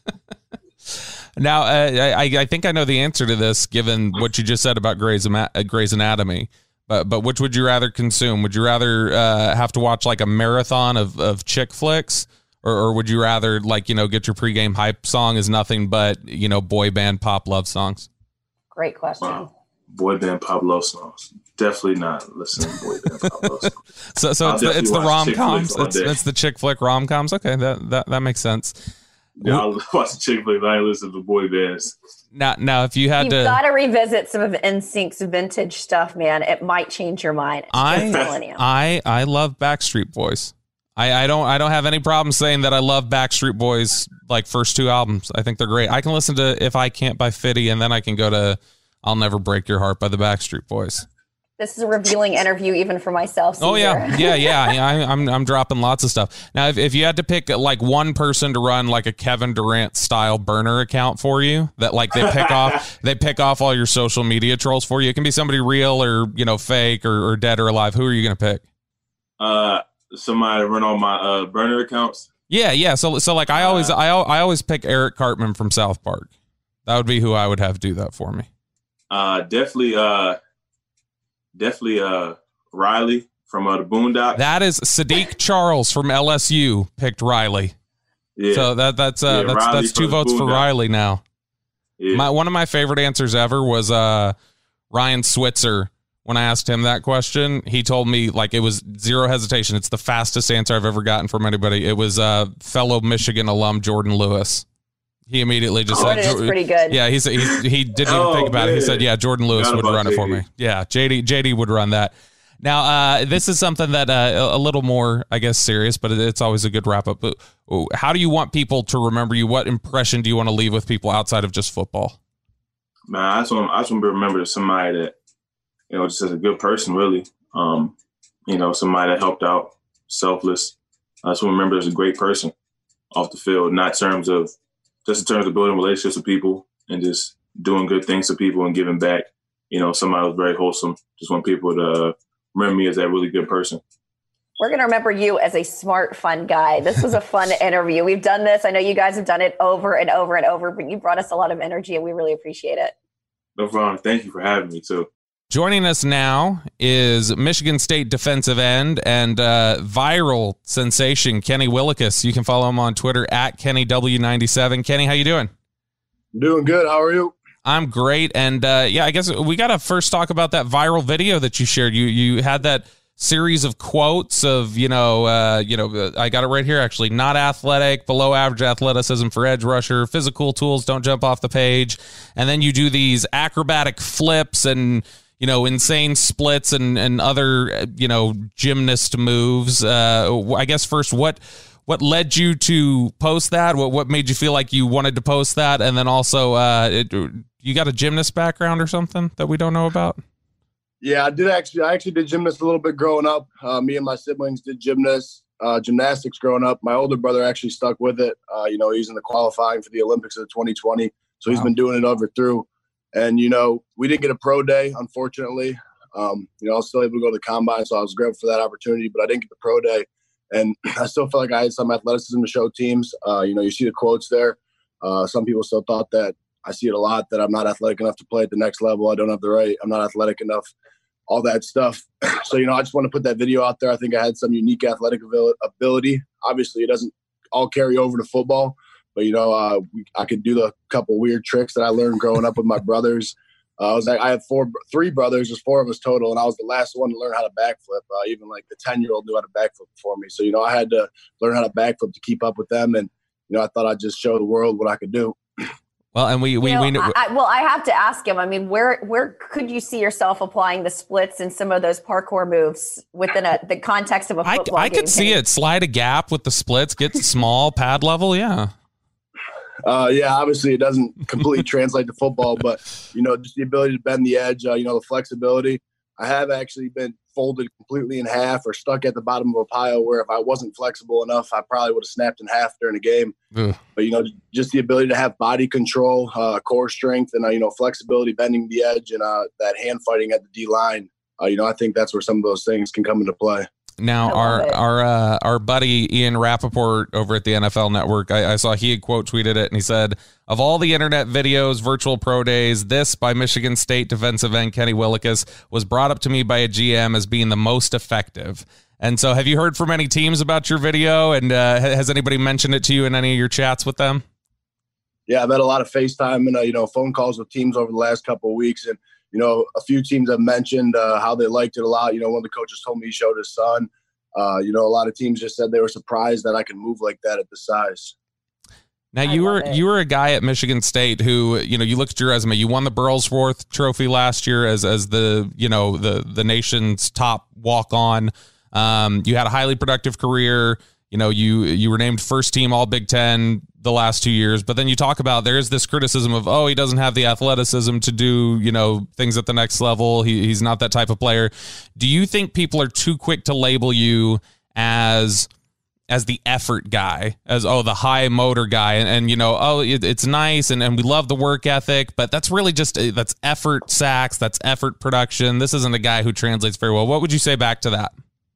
Now, uh, I, I think I know the answer to this, given what you just said about Grey's, uh, Grey's Anatomy. But but which would you rather consume? Would you rather uh, have to watch like a marathon of, of chick flicks, or, or would you rather, like, you know, get your pregame hype song as nothing but, you know, boy band pop love songs? Great question. Wow. Boy band pop love songs. Definitely not listening to boy band pop love songs. So so I'll it's the, it's the watch rom coms. chick flicks all It's, day. it's the chick flick rom coms. Okay, that, that that makes sense. Yeah, I'll watch the chick flicks. I ain't listen to boy bands. Now now if you had You've to, got to revisit some of N Sync's vintage stuff, man. It might change your mind. I'm telling I you. I I love Backstreet Boys. I, I don't I don't have any problem saying that I love Backstreet Boys, like, first two albums. I think they're great. I can listen to If I Can't by Fitty, and then I can go to I'll Never Break Your Heart by the Backstreet Boys. This is a revealing interview even for myself. Oh yeah, Caesar. yeah, yeah. yeah I, I'm I'm dropping lots of stuff. Now, if, if you had to pick like one person to run like a Kevin Durant style burner account for you, that like they pick off they pick off all your social media trolls for you. It can be somebody real or, you know, fake or, or dead or alive. Who are you gonna pick? Uh, somebody run all my uh, burner accounts. Yeah, yeah. So so like I always I al- I always pick Eric Cartman from South Park. That would be who I would have do that for me. Uh, definitely. Uh, definitely. Uh, Riley from uh, the Boondocks. That is Sadiq Charles from L S U picked Riley. Yeah. So that that's uh Yeah, that's Riley that's two from the votes for Boondocks. Riley now. Yeah. My one of my favorite answers ever was uh Ryan Switzer. When I asked him that question, he told me, like, it was zero hesitation. It's the fastest answer I've ever gotten from anybody. It was uh fellow Michigan alum Jordan Lewis. He immediately just Jordan said, is pretty good. Yeah, he said he, he didn't even Oh, think about it. He man. said, yeah, Jordan Lewis Forgot would about run it for J D. me. Yeah, J D J D would run that. Now, uh, this is something that uh, a little more, I guess, serious, but it's always a good wrap up. But how do you want people to remember you? What impression do you want to leave with people outside of just football? Man, I just want I just want to be remembered as somebody that, you know, just as a good person, really. Um, you know, somebody that helped out, selfless. I just want to remember as a great person off the field, not in terms of just in terms of building relationships with people and just doing good things to people and giving back. You know, somebody who's very wholesome. Just want people to remember me as that really good person. We're going to remember you as a smart, fun guy. This was a fun interview. We've done this. I know you guys have done it over and over and over, but you brought us a lot of energy and we really appreciate it. No problem. Thank you for having me, too. Joining us now is Michigan State defensive end and uh, viral sensation, Kenny Willekes. You can follow him on Twitter at Kenny W ninety-seven. Kenny, how you doing? Doing good. How are you? I'm great. And uh, yeah, I guess we got to first talk about that viral video that you shared. You you had that series of quotes of, you know, uh, you know, I got it right here, actually. Not athletic, below average athleticism for edge rusher, physical tools don't jump off the page. And then you do these acrobatic flips and, you know, insane splits and, and other, you know, gymnast moves. Uh, I guess first, what what led you to post that? What what made you feel like you wanted to post that? And then also, uh, it, you got a gymnast background or something that we don't know about? Yeah, I did actually. I actually did gymnasts a little bit growing up. Uh, me and my siblings did gymnasts, uh, gymnastics growing up. My older brother actually stuck with it. Uh, you know, he's in the qualifying for the Olympics of twenty twenty, so he's Wow. been doing it over through. And you know, we didn't get a pro day, unfortunately. Um, you know, I was still able to go to the combine, so I was grateful for that opportunity. But I didn't get the pro day. And I still feel like I had some athleticism to show teams. Uh, you know, you see the quotes there. Uh, some people still thought that I see it a lot, that I'm not athletic enough to play at the next level. I don't have the right. I'm not athletic enough, all that stuff. So, you know, I just want to put that video out there. I think I had some unique athletic ability. Obviously, it doesn't all carry over to football. But, you know, uh, we, I could do the couple weird tricks that I learned growing up with my brothers. Uh, I was like, I had four, three brothers. There's four of us total, and I was the last one to learn how to backflip. Uh, even like the ten-year-old knew how to backflip before me. So, you know, I had to learn how to backflip to keep up with them. And, you know, I thought I'd just show the world what I could do. Well, and we, we, you know, we, I, I, well, I have to ask him, I mean, where, where could you see yourself applying the splits and some of those parkour moves within a, the context of a football I, I game? could see it. Slide a gap with the splits, get small pad level. Yeah. Uh, yeah, obviously it doesn't completely translate to football, but, you know, just the ability to bend the edge, uh, you know, the flexibility. I have actually been folded completely in half or stuck at the bottom of a pile where if I wasn't flexible enough, I probably would have snapped in half during a game. Ugh. But, you know, just the ability to have body control, uh, core strength, and, uh, you know, flexibility, bending the edge, and uh, that hand fighting at the D-line. Uh, you know, I think that's where some of those things can come into play. Now, our it. our uh, our buddy Ian Rappaport over at the N F L Network, I, I saw he had quote tweeted it, and he said, "Of all the internet videos, virtual pro days, this by Michigan State defensive end Kenny Willekes was brought up to me by a G M as being the most effective." And so, have you heard from any teams about your video? And uh, has anybody mentioned it to you in any of your chats with them? Yeah, I've had a lot of FaceTime and uh, you know, phone calls with teams over the last couple of weeks, and you know, a few teams have mentioned uh, how they liked it a lot. You know, one of the coaches told me he showed his son. Uh, you know, a lot of teams just said they were surprised that I could move like that at the size. Now, you were it. you were a guy at Michigan State who, you know, you looked at your resume. You won the Burlsworth Trophy last year as as the, you know, the the nation's top walk-on. Um, you had a highly productive career. You know, you you were named first team All Big Ten the last two years, but then you talk about there's this criticism of, oh, he doesn't have the athleticism to do, you know, things at the next level. He, he's not that type of player. Do you think people are too quick to label you as as the effort guy, as, oh, the high motor guy, and, and you know, oh, it, it's nice, and, and we love the work ethic, but that's really just, that's effort sacks, that's effort production. This isn't a guy who translates very well. What would you say back to that?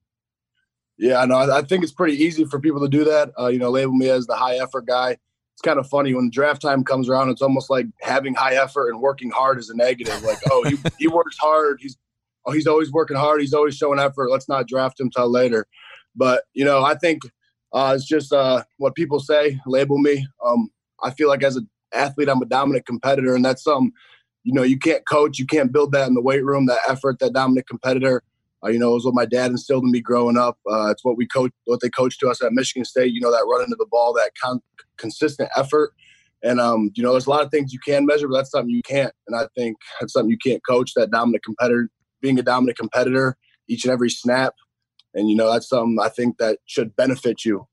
Yeah, no, I think it's pretty easy for people to do that. Uh, you know, label me as the high effort guy. It's kind of funny when draft time comes around. It's almost like having high effort and working hard is a negative. Like, oh, he he works hard. He's oh, he's always working hard. He's always showing effort. Let's not draft him till later. But you know, I think uh, it's just uh, what people say. Label me. Um, I feel like as an athlete, I'm a dominant competitor, and that's something you know you can't coach. You can't build that in the weight room. That effort, that dominant competitor. Uh, you know, it was what my dad instilled in me growing up. Uh, it's what we coach, what they coached to us at Michigan State. You know, that run into the ball, that con- consistent effort. And, um, you know, there's a lot of things you can measure, but that's something you can't. And I think that's something you can't coach, that dominant competitor, being a dominant competitor each and every snap. And, you know, that's something I think that should benefit you.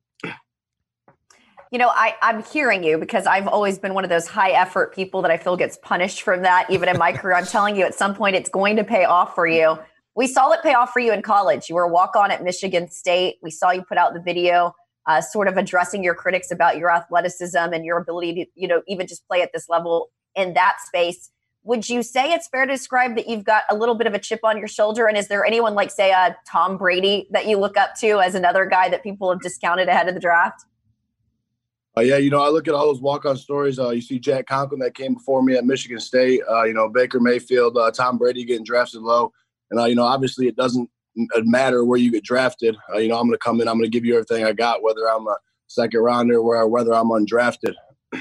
You know, I, I'm hearing you because I've always been one of those high effort people that I feel gets punished from that. Even in my career, I'm telling you, at some point it's going to pay off for you. We saw it pay off for you in college. You were a walk-on at Michigan State. We saw you put out the video uh, sort of addressing your critics about your athleticism and your ability to, you know, even just play at this level in that space. Would you say it's fair to describe that you've got a little bit of a chip on your shoulder? And is there anyone like, say, uh, Tom Brady that you look up to as another guy that people have discounted ahead of the draft? Uh, yeah, you know, I look at all those walk-on stories. Uh, you see Jack Conklin that came before me at Michigan State, uh, you know, Baker Mayfield, uh, Tom Brady getting drafted low. And, uh, you know, obviously it doesn't matter where you get drafted. Uh, you know, I'm going to come in, I'm going to give you everything I got, whether I'm a second rounder or whether I'm undrafted.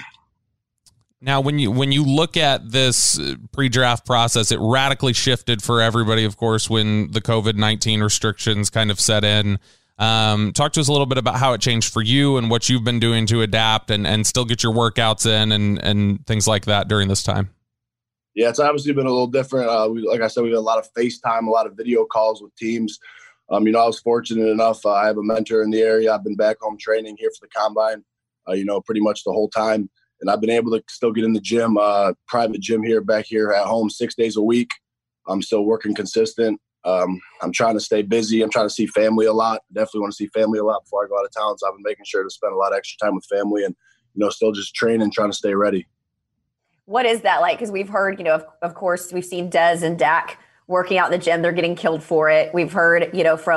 Now, when you when you look at this pre-draft process, it radically shifted for everybody, of course, when the COVID nineteen restrictions kind of set in. Um, talk to us a little bit about how it changed for you and what you've been doing to adapt and, and still get your workouts in and, and things like that during this time. Yeah, it's obviously been a little different. Uh, we, like I said, we've had a lot of FaceTime, a lot of video calls with teams. Um, you know, I was fortunate enough. Uh, I have a mentor in the area. I've been back home training here for the Combine, uh, you know, pretty much the whole time. And I've been able to still get in the gym, uh, private gym here, back here at home six days a week. I'm still working consistent. Um, I'm trying to stay busy. I'm trying to see family a lot. Definitely want to see family a lot before I go out of town. So I've been making sure to spend a lot of extra time with family and, you know, still just training, trying to stay ready. What is that like? Because we've heard, you know, of, of course, we've seen Dez and Dak working out in the gym. They're getting killed for it. We've heard, you know, from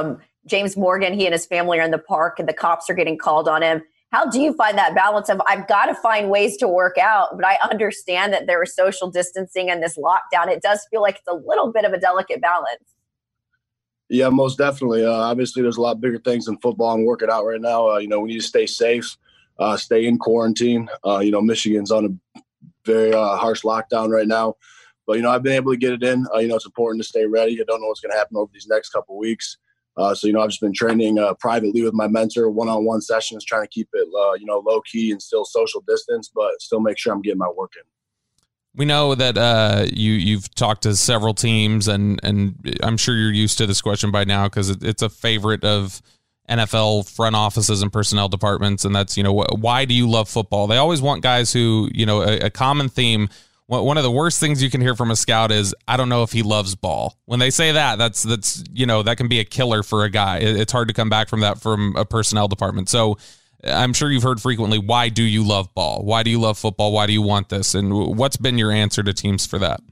James Morgan, he and his family are in the park and the cops are getting called on him. How do you find that balance of, I've got to find ways to work out, but I understand that there is social distancing and this lockdown. It does feel like it's a little bit of a delicate balance. Yeah, most definitely. Uh, obviously, there's a lot bigger things than football and working out right now. Uh, you know, we need to stay safe, uh, stay in quarantine. Uh, you know, Michigan's on a very uh, harsh lockdown right now. But, you know, I've been able to get it in. Uh, you know, it's important to stay ready. I don't know what's going to happen over these next couple of weeks. Uh, so, you know, I've just been training uh, privately with my mentor, one-on-one sessions, trying to keep it, uh, you know, low-key and still social distance, but still make sure I'm getting my work in. We know that uh, you, you've talked to several teams, and, and I'm sure you're used to this question by now because it, it's a favorite of N F L front offices and personnel departments, and that's, you know, why do you love football? They always want guys who, you know, a, a common theme. One of the worst things you can hear from a scout is, I don't know if he loves ball. When they say that, that's, that's, you know, that can be a killer for a guy. It's hard to come back from that from a personnel department. So I'm sure you've heard frequently, why do you love ball? Why do you love football? Why do you want this? And what's been your answer to teams for that?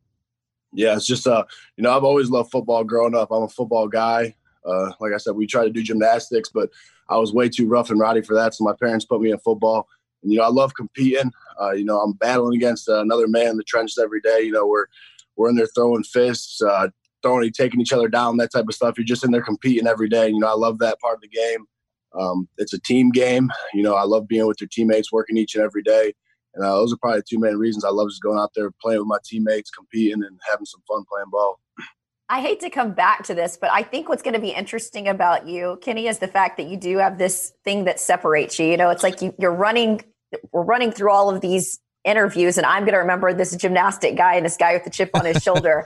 Yeah, it's just, uh, you know, I've always loved football growing up. I'm a football guy. Uh, like I said, we tried to do gymnastics, but I was way too rough and rowdy for that. So my parents put me in football. And, you know, I love competing. Uh, you know, I'm battling against uh, another man in the trenches every day. You know, we're we're in there throwing fists, uh, throwing, taking each other down, that type of stuff. You're just in there competing every day. You know, I love that part of the game. Um, it's a team game. You know, I love being with your teammates, working each and every day. And uh, those are probably the two main reasons I love just going out there, playing with my teammates, competing, and having some fun playing ball. I hate to come back to this, but I think what's going to be interesting about you, Kenny, is the fact that you do have this thing that separates you. You know, it's like you, you're running, we're running through all of these interviews, and I'm going to remember this gymnastic guy and this guy with the chip on his shoulder.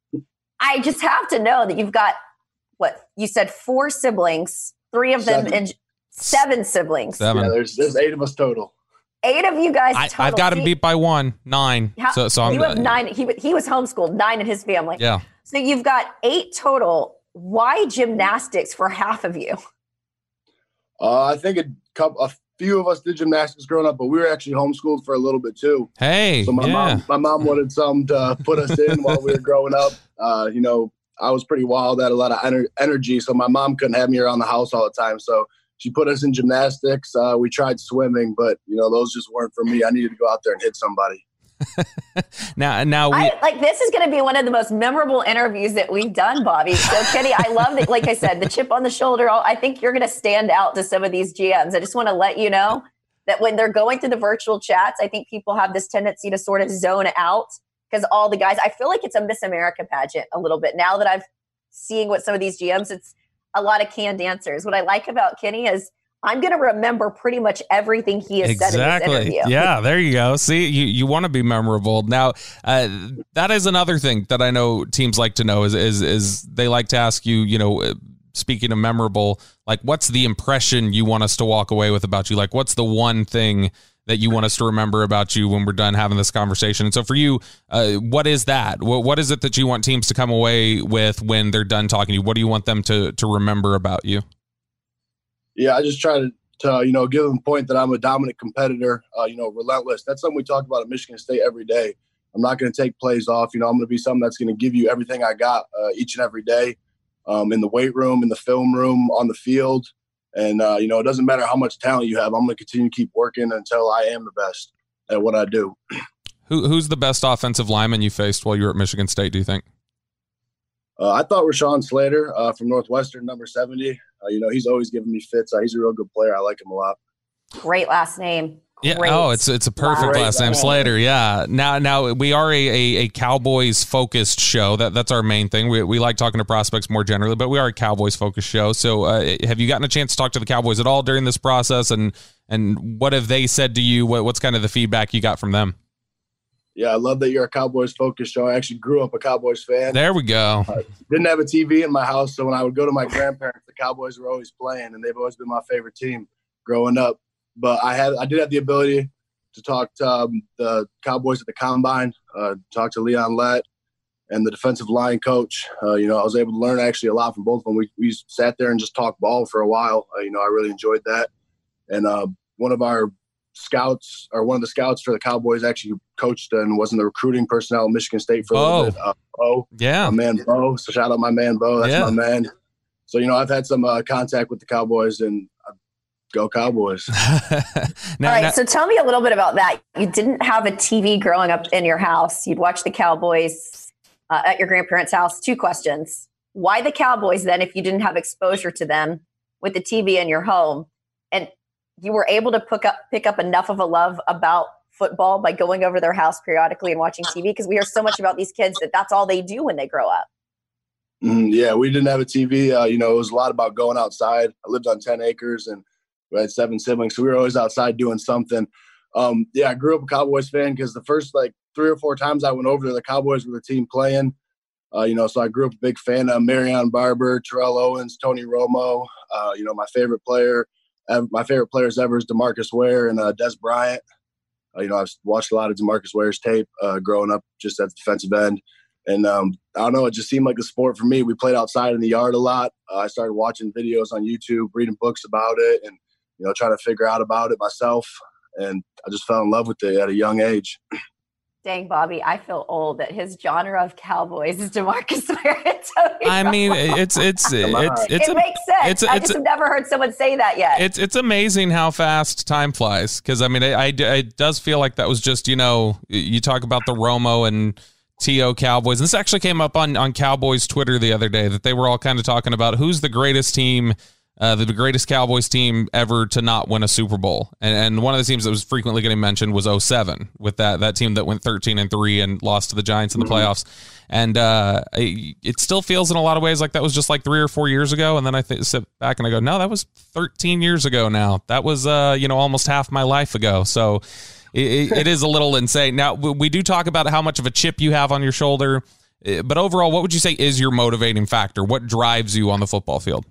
I just have to know that you've got, what, you said four siblings, three of them, Seven. and seven siblings. Seven. Yeah, there's there's eight of us total. Eight of you guys I, total. I've got him See, beat by one, nine. how- so so I'm you have nine. He, he was homeschooled, nine in his family. Yeah. So you've got eight total. Why gymnastics for half of you? Uh, I think a couple, a few of us did gymnastics growing up, but we were actually homeschooled for a little bit too. Hey, So my yeah. mom, my mom wanted some to put us in while we were growing up. Uh, you know, I was pretty wild, had a lot of ener- energy, so my mom couldn't have me around the house all the time. So she put us in gymnastics. Uh, we tried swimming, but you know, those just weren't for me. I needed to go out there and hit somebody. now now we I, like this is going to be one of the most memorable interviews that we've done, Bobby. So Kenny, I love that. Like I said, the chip on the shoulder. I think you're going to stand out to some of these G Ms. I just want to let you know that when they're going through the virtual chats, I think people have this tendency to sort of zone out because all the guys. I feel like it's a Miss America pageant a little bit now that I've seeing what some of these G Ms. It's a lot of canned answers. What I like about Kenny is I'm going to remember pretty much everything he has exactly. said in this interview. Yeah, there you go. See, you, you want to be memorable. Now, uh, that is another thing that I know teams like to know is, is, is they like to ask you, you know, uh, speaking of memorable, like what's the impression you want us to walk away with about you? Like what's the one thing that you want us to remember about you when we're done having this conversation? And so for you, uh, what is that? What, what is it that you want teams to come away with when they're done talking to you? What do you want them to, to remember about you? Yeah, I just try to, to you know, give them a point that I'm a dominant competitor, uh, you know, relentless. That's something we talk about at Michigan State every day. I'm not going to take plays off. You know, I'm going to be someone that's going to give you everything I got uh, each and every day um, in the weight room, in the film room, on the field. And, uh, you know, it doesn't matter how much talent you have. I'm going to continue to keep working until I am the best at what I do. Who Who's the best offensive lineman you faced while you were at Michigan State, do you think? Uh, I thought Rashawn Slater uh, from Northwestern, number seventy. Uh, you know, he's always giving me fits. Uh, he's a real good player. I like him a lot. Great last name. Yeah. Great. Oh, it's it's a perfect Great last name, last Slater. Yeah. Now, now we are a, a, a Cowboys focused show. That that's our main thing. We we like talking to prospects more generally, but we are a Cowboys focused show. So, uh, have you gotten a chance to talk to the Cowboys at all during this process? And and what have they said to you? What what's kind of the feedback you got from them? Yeah, I love that you're a Cowboys focused show. I actually grew up a Cowboys fan. There we go. Uh, didn't have a T V in my house, so when I would go to my grandparents, the Cowboys were always playing, and they've always been my favorite team growing up. But I had, I did have the ability to talk to um, the Cowboys at the Combine, uh, talk to Leon Lett and the defensive line coach. Uh, you know, I was able to learn actually a lot from both of them. We, we sat there and just talked ball for a while. Uh, you know, I really enjoyed that. And uh, one of our scouts, or one of the scouts for the Cowboys, actually coached and was in the recruiting personnel at Michigan State for a Oh. little bit. Uh, Bo, Yeah. my man Bo. So shout out my man Bo. That's Yeah. my man. So, you know, I've had some uh, contact with the Cowboys, and uh, go Cowboys. now, All right, now, so tell me a little bit about that. You didn't have a T V growing up in your house. You'd watch the Cowboys uh, at your grandparents' house. Two questions. Why the Cowboys then if you didn't have exposure to them with the T V in your home? And you were able to pick up, pick up enough of a love about football by going over their house periodically and watching T V? Because we hear so much about these kids that that's all they do when they grow up. Mm, yeah, we didn't have a T V. Uh, you know, it was a lot about going outside. I lived on ten acres and we had seven siblings, so we were always outside doing something. Um, yeah, I grew up a Cowboys fan because the first like three or four times I went over there, the Cowboys were the team playing. Uh, you know, so I grew up a big fan of Marion Barber, Terrell Owens, Tony Romo. Uh, you know, my favorite player, uh, my favorite players ever is DeMarcus Ware and uh, Des Bryant. Uh, you know, I've watched a lot of DeMarcus Ware's tape uh, growing up just at the defensive end. And um, I don't know, it just seemed like a sport for me. We played outside in the yard a lot. Uh, I started watching videos on YouTube, reading books about it, and, you know, trying to figure out about it myself. And I just fell in love with it at a young age. Dang, Bobby, I feel old that his genre of Cowboys is DeMarcus Ware. I mean, it's it's it's it's it a, makes sense. It's a, I it's just a, have never heard someone say that yet. It's it's amazing how fast time flies. Because I mean, I, I, it does feel like that was just, you know, you talk about the Romo and T O Cowboys. And this actually came up on on Cowboys Twitter the other day that they were all kind of talking about who's the greatest team. Uh, the greatest Cowboys team ever to not win a Super Bowl. And, and one of the teams that was frequently getting mentioned was oh seven with that, that team that went thirteen and three and lost to the Giants in the playoffs. And uh, it still feels in a lot of ways like that was just like three or four years ago. And then I th- sit back and I go, no, that was thirteen years ago now. That was, uh, you know, almost half my life ago. So it, it is a little insane. Now, we do talk about how much of a chip you have on your shoulder. But overall, what would you say is your motivating factor? What drives you on the football field?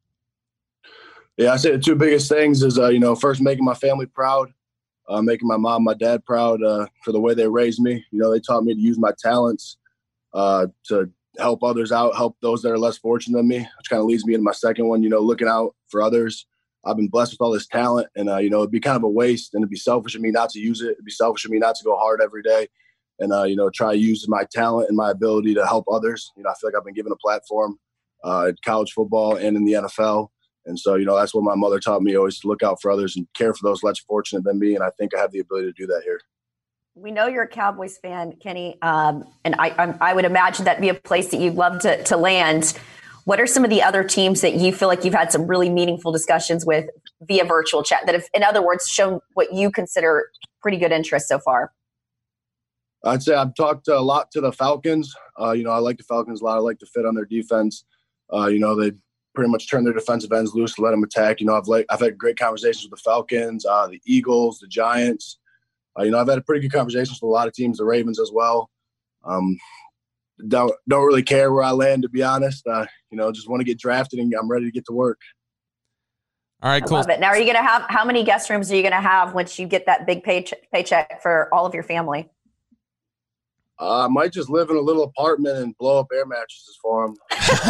Yeah, I say the two biggest things is, uh, you know, first making my family proud, uh, making my mom, my dad proud uh, for the way they raised me. You know, they taught me to use my talents uh, to help others out, help those that are less fortunate than me, which kind of leads me into my second one, you know, looking out for others. I've been blessed with all this talent, and, uh, you know, it'd be kind of a waste, and it'd be selfish of me not to use it. It'd be selfish of me not to go hard every day and, uh, you know, try to use my talent and my ability to help others. You know, I feel like I've been given a platform uh, in college football and in the N F L. And so, you know, that's what my mother taught me, always to look out for others and care for those less fortunate than me. And I think I have the ability to do that here. We know you're a Cowboys fan, Kenny, um, and I, I, I would imagine that'd be a place that you'd love to, to land. What are some of the other teams that you feel like you've had some really meaningful discussions with via virtual chat that have, in other words, shown what you consider pretty good interest so far? I'd say I've talked a lot to the Falcons. Uh, you know, I like the Falcons a lot. I like to fit on their defense. Uh, you know, they pretty much turn their defensive ends loose to let them attack. You know, I've like I've had great conversations with the Falcons, uh, the Eagles, the Giants. Uh, you know, I've had a pretty good conversations with a lot of teams, the Ravens as well. Um, don't don't really care where I land, to be honest. Uh, you know, just want to get drafted and I'm ready to get to work. All right, cool. I love it. Now, are you going to have how many guest rooms are you going to have once you get that big paycheck paycheck for all of your family? Uh, I might just live in a little apartment and blow up air mattresses for them.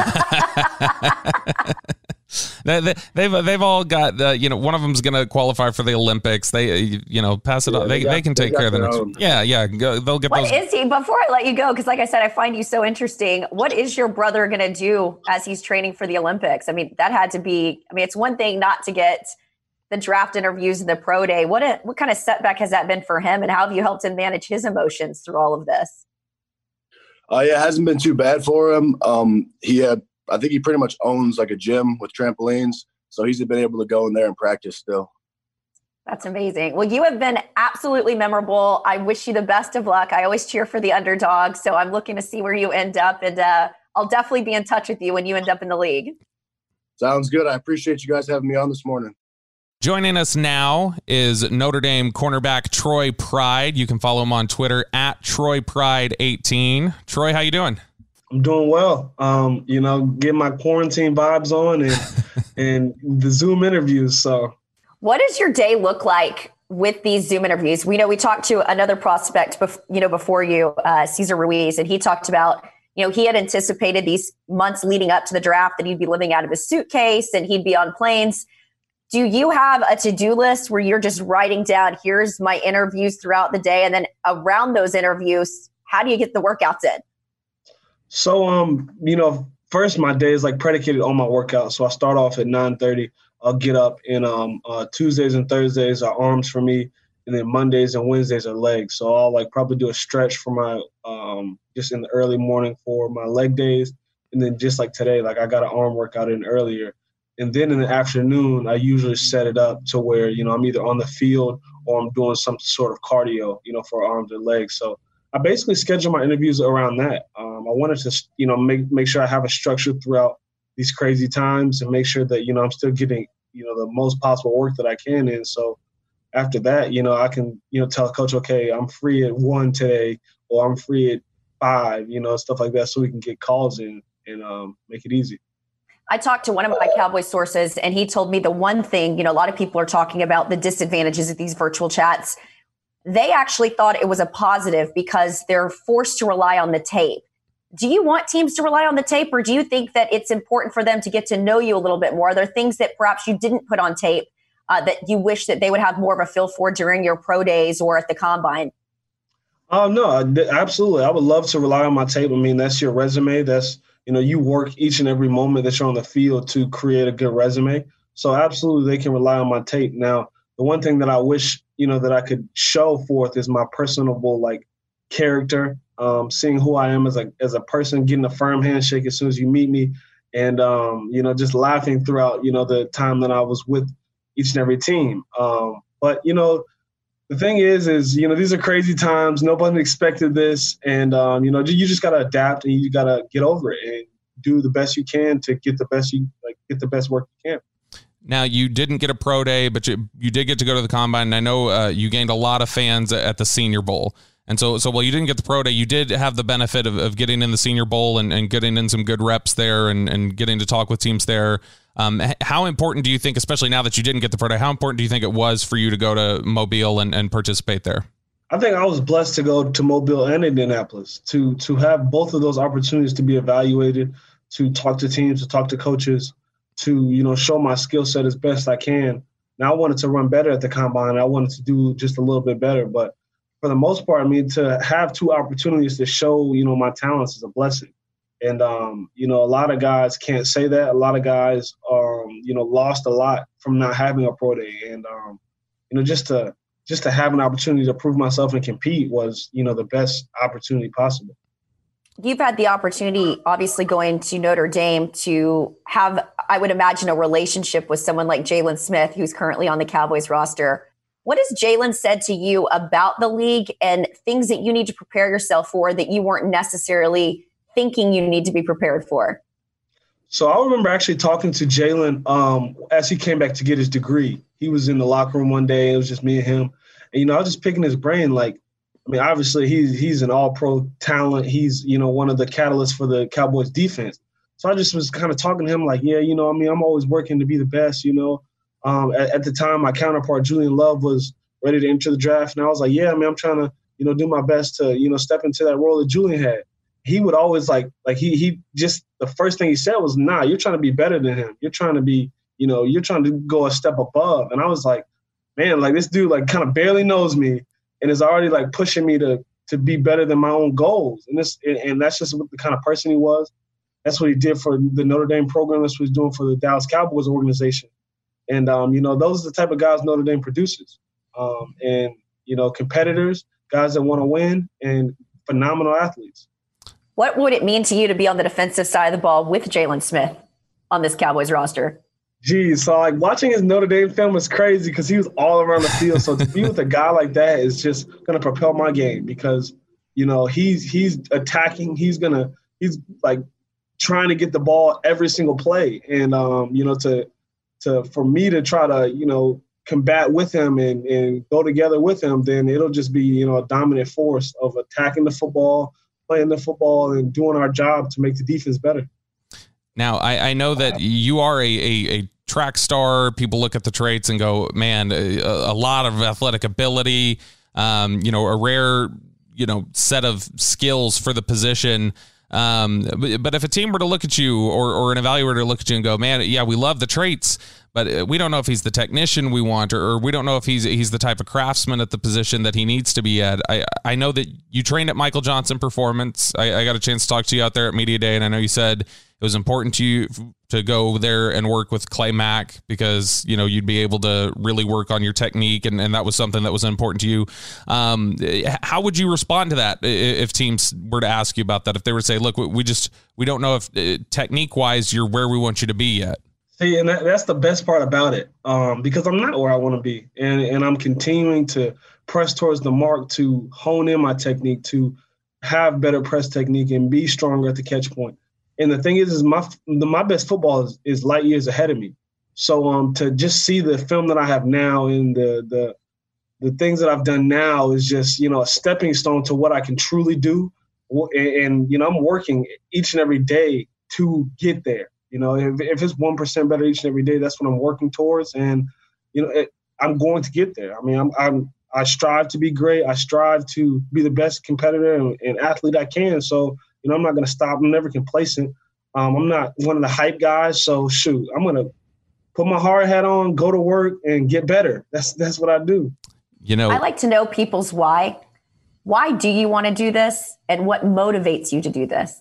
they, they, they've they've all got uh, you know, one of them's going to qualify for the Olympics. They you know pass it yeah, on. They they, got, they can they take care of the next. own. Yeah, yeah. Go, they'll get What those. is he? Before I let you go, because like I said, I find you so interesting. What is your brother going to do as he's training for the Olympics? I mean, that had to be. I mean, it's one thing not to get the draft interviews and the pro day. What a, what kind of setback has that been for him, and how have you helped him manage his emotions through all of this? Uh, yeah, it hasn't been too bad for him. Um, he had, I think he pretty much owns like a gym with trampolines, so he's been able to go in there and practice still. That's amazing. Well, you have been absolutely memorable. I wish you the best of luck. I always cheer for the underdog, so I'm looking to see where you end up, and uh, I'll definitely be in touch with you when you end up in the league. Sounds good. I appreciate you guys having me on this morning. Joining us now is Notre Dame cornerback Troy Pride. You can follow him on Twitter at Troy Pride eighteen. Troy, how you doing? I'm doing well. Um, you know, getting my quarantine vibes on and and the Zoom interviews. So, what does your day look like with these Zoom interviews? We know we talked to another prospect, bef- you know, before you, uh, Cesar Ruiz, and he talked about, you know, he had anticipated these months leading up to the draft that he'd be living out of his suitcase and he'd be on planes. Do you have a to-do list where you're just writing down, here's my interviews throughout the day, and then around those interviews, how do you get the workouts in? So, um, you know, first, my day is like predicated on my workout. So I start off at nine thirty. I'll get up, and um, uh, Tuesdays and Thursdays are arms for me, and then Mondays and Wednesdays are legs. So I'll like probably do a stretch for my um, just in the early morning for my leg days, and then just like today, like I got an arm workout in earlier, and then in the afternoon I usually set it up to where you know I'm either on the field or I'm doing some sort of cardio, you know, for arms and legs. So I basically schedule my interviews around that. Um, I wanted to, you know, make make sure I have a structure throughout these crazy times and make sure that, you know, I'm still getting, you know, the most possible work that I can. And so after that, you know, I can, you know, tell a coach, okay, I'm free at one today, or I'm free at five, you know, stuff like that, so we can get calls in and um, make it easy. I talked to one of my Cowboys sources, and he told me the one thing, you know, a lot of people are talking about the disadvantages of these virtual chats. They actually thought it was a positive because they're forced to rely on the tape. Do you want teams to rely on the tape, or do you think that it's important for them to get to know you a little bit more? Are there things that perhaps you didn't put on tape uh, that you wish that they would have more of a feel for during your pro days or at the combine? Oh, no, absolutely. I would love to rely on my tape. I mean, that's your resume. That's, you know, you work each and every moment that you're on the field to create a good resume. So absolutely, they can rely on my tape. Now, the one thing that I wish, you know, that I could show forth is my personable, like, character, um, seeing who I am as a as a person, getting a firm handshake as soon as you meet me, and, um, you know, just laughing throughout, you know, the time that I was with each and every team. Um, but, you know, the thing is, is, you know, these are crazy times. Nobody expected this. And, um, you know, you just got to adapt, and you got to get over it and do the best you can to get the best you like get the best work you can. Now, you didn't get a pro day, but you, you did get to go to the combine. And I know uh, you gained a lot of fans at the Senior Bowl. And so, so while you didn't get the pro day, you did have the benefit of, of getting in the Senior Bowl and, and getting in some good reps there and, and getting to talk with teams there. Um, how important do you think, especially now that you didn't get the pro day, how important do you think it was for you to go to Mobile and, and participate there? I think I was blessed to go to Mobile and Indianapolis, to to have both of those opportunities to be evaluated, to talk to teams, to talk to coaches, to, you know, show my skill set as best I can. Now, I wanted to run better at the combine. I wanted to do just a little bit better. But for the most part, I mean, to have two opportunities to show, you know, my talents is a blessing. And, um, you know, a lot of guys can't say that. A lot of guys, um, you know, lost a lot from not having a pro day. And, um, you know, just to just to have an opportunity to prove myself and compete was, you know, the best opportunity possible. You've had the opportunity, obviously, going to Notre Dame to have, I would imagine, a relationship with someone like Jaylon Smith, who's currently on the Cowboys roster. What has Jaylon said to you about the league and things that you need to prepare yourself for that you weren't necessarily thinking you need to be prepared for? So I remember actually talking to Jaylon um, as he came back to get his degree. He was in the locker room one day. It was just me and him. And, you know, I was just picking his brain. Like, I mean, obviously he's he's an all-pro talent. He's, you know, one of the catalysts for the Cowboys defense. So I just was kind of talking to him like, yeah, you know, I mean, I'm always working to be the best, you know. Um, at, at the time, my counterpart, Julian Love, was ready to enter the draft. And I was like, yeah, I mean, I'm trying to, you know, do my best to, you know, step into that role that Julian had. He would always like, like he he just, the first thing he said was, nah, you're trying to be better than him. You're trying to be, you know, you're trying to go a step above. And I was like, man, like this dude like kind of barely knows me and is already like pushing me to to be better than my own goals. And this, and that's just what the kind of person he was. That's what he did for the Notre Dame program. That's what he's doing for the Dallas Cowboys organization. And, um, you know, those are the type of guys Notre Dame produces. Um, and, you know, competitors, guys that want to win, and phenomenal athletes. What would it mean to you to be on the defensive side of the ball with Jaylon Smith on this Cowboys roster? Geez, so like watching his Notre Dame film was crazy because he was all around the field. So to be with a guy like that is just going to propel my game because, you know, he's he's attacking. He's going to – he's like trying to get the ball every single play. And, um, you know, to to for me to try to, you know, combat with him and, and go together with him, then it'll just be, you know, a dominant force of attacking the football, playing the football, and doing our job to make the defense better. Now, I, I know that you are a, a, a track star. People look at the traits and go, man, a, a lot of athletic ability, um, you know, a rare, you know, set of skills for the position. Um, but, but if a team were to look at you or, or an evaluator to look at you and go, man, yeah, we love the traits, but we don't know if he's the technician we want, or, or we don't know if he's he's the type of craftsman at the position that he needs to be at. I I know that you trained at Michael Johnson Performance. I, I got a chance to talk to you out there at Media Day, and I know you said it was important to you to go there and work with Clay Mack because, you know, you'd be able to really work on your technique. And, and that was something that was important to you. Um, how would you respond to that if teams were to ask you about that? If they were to say, look, we just, we don't know if uh, technique wise, you're where we want you to be yet. See, and that, that's the best part about it, um, because I'm not where I want to be. And, and I'm continuing to press towards the mark to hone in my technique, to have better press technique and be stronger at the catch point. And the thing is, is my my best football is, is light years ahead of me. So um, to just see the film that I have now and the the the things that I've done now is just, you know, a stepping stone to what I can truly do. And, and you know, I'm working each and every day to get there. You know, if, if it's one percent better each and every day, that's what I'm working towards. And, you know, it, I'm going to get there. I mean, I'm, I'm I strive to be great. I strive to be the best competitor and, and athlete I can. So, you know, I'm not going to stop. I'm never complacent. Um, I'm not one of the hype guys. So, shoot, I'm going to put my hard hat on, go to work, and get better. That's that's what I do. You know, I like to know people's why. Why do you want to do this, and what motivates you to do this?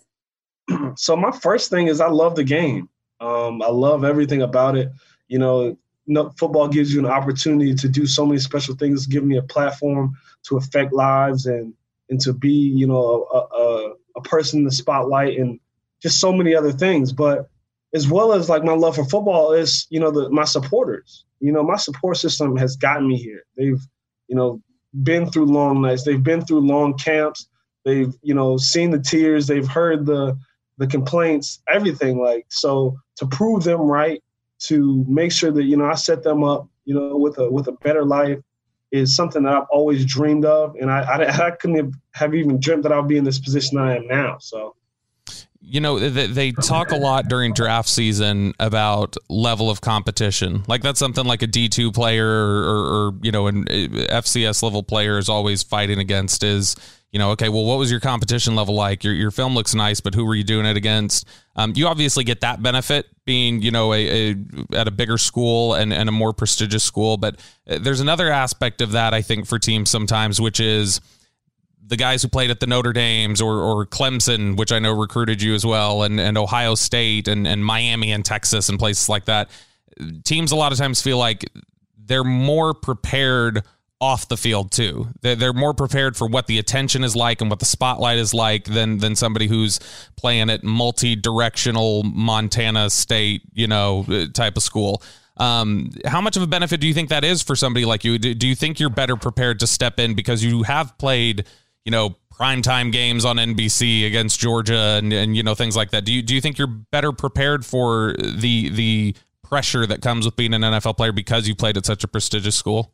So my first thing is I love the game. Um, I love everything about it. You know, no, football gives you an opportunity to do so many special things, give me a platform to affect lives and and to be, you know, a, a, a person in the spotlight and just so many other things. But as well as like my love for football is, you know, the, my supporters. You know, my support system has gotten me here. They've, you know, been through long nights. They've been through long camps. They've, you know, seen the tears. They've heard the the complaints, everything. Like, so to prove them right, to make sure that, you know, I set them up, you know, with a with a better life is something that I've always dreamed of. And I, I, I couldn't have, have even dreamt that I'll be in this position I am now. So, you know, they, they talk a lot during draft season about level of competition. Like that's something like a D two player or, or, or you know, an F C S level player is always fighting against is, you know, okay, well, what was your competition level like? Your your film looks nice, but who were you doing it against? Um, you obviously get that benefit being, you know, a, a at a bigger school and, and a more prestigious school. But there's another aspect of that, I think, for teams sometimes, which is the guys who played at the Notre Dames or, or Clemson, which I know recruited you as well, and, and Ohio State and, and Miami and Texas and places like that. Teams a lot of times feel like they're more prepared off the field too. They're, they're more prepared for what the attention is like and what the spotlight is like than than somebody who's playing at multi-directional Montana State, you know, type of school. Um, how much of a benefit do you think that is for somebody like you? Do, do you think you're better prepared to step in because you have played, you know, primetime games on N B C against Georgia and, and you know, things like that? Do you do you think you're better prepared for the the pressure that comes with being an N F L player because you played at such a prestigious school?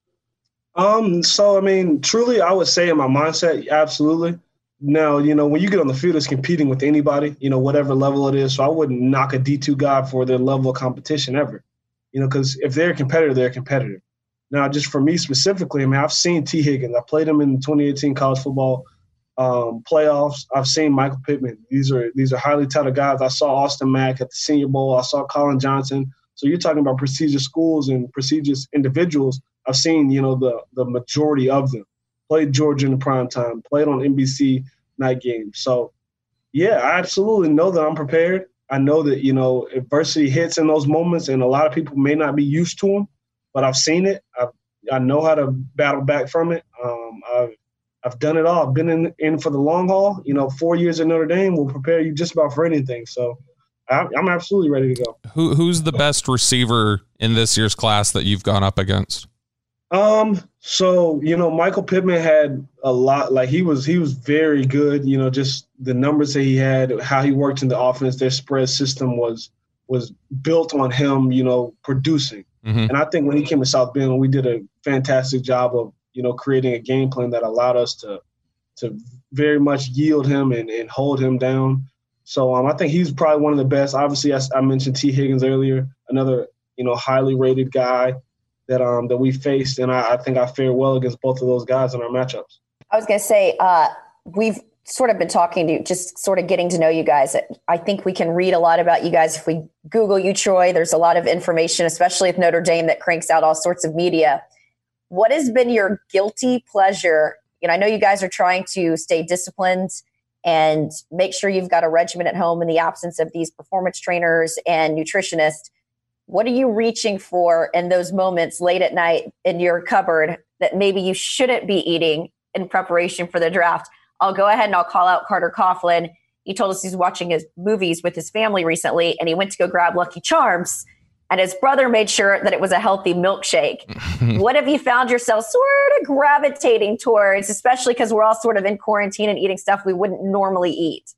Um, so, I mean, truly, I would say in my mindset, absolutely. Now, you know, when you get on the field, it's competing with anybody, you know, whatever level it is. So I wouldn't knock a D two guy for their level of competition ever, you know, because if they're a competitor, they're a competitor. Now, just for me specifically, I mean, I've seen T. Higgins. I played him in the twenty eighteen college football um, playoffs. I've seen Michael Pittman. These are these are highly touted guys. I saw Austin Mack at the Senior Bowl. I saw Colin Johnson. So you're talking about prestigious schools and prestigious individuals. I've seen, you know, the the majority of them. Played Georgia in the prime time, played on N B C night games. So, yeah, I absolutely know that I'm prepared. I know that, you know, adversity hits in those moments, and a lot of people may not be used to them, but I've seen it. I've, I know how to battle back from it. Um, I've I've done it all. I've been in, in for the long haul. You know, four years at Notre Dame will prepare you just about for anything. So I, I'm absolutely ready to go. Who Who's the best receiver in this year's class that you've gone up against? Um, so, you know, Michael Pittman had a lot, like he was, he was very good, you know, just the numbers that he had, how he worked in the offense, their spread system was, was built on him, you know, producing. Mm-hmm. And I think when he came to South Bend, we did a fantastic job of, you know, creating a game plan that allowed us to, to very much yield him and, and hold him down. So um, I think he's probably one of the best. Obviously, I, I mentioned T. Higgins earlier, another, you know, highly rated guy that um that we faced, and I, I think I fared well against both of those guys in our matchups. I was going to say, uh, we've sort of been talking to, just sort of getting to know you guys. I think we can read a lot about you guys if we Google you, Troy. There's a lot of information, especially with Notre Dame, that cranks out all sorts of media. What has been your guilty pleasure? You know, I know you guys are trying to stay disciplined and make sure you've got a regimen at home in the absence of these performance trainers and nutritionists. What are you reaching for in those moments late at night in your cupboard that maybe you shouldn't be eating in preparation for the draft? I'll go ahead and I'll call out Carter Coughlin. He told us he's watching his movies with his family recently, and he went to go grab Lucky Charms, and his brother made sure that it was a healthy milkshake. What have you found yourself sort of gravitating towards, especially because we're all sort of in quarantine and eating stuff we wouldn't normally eat?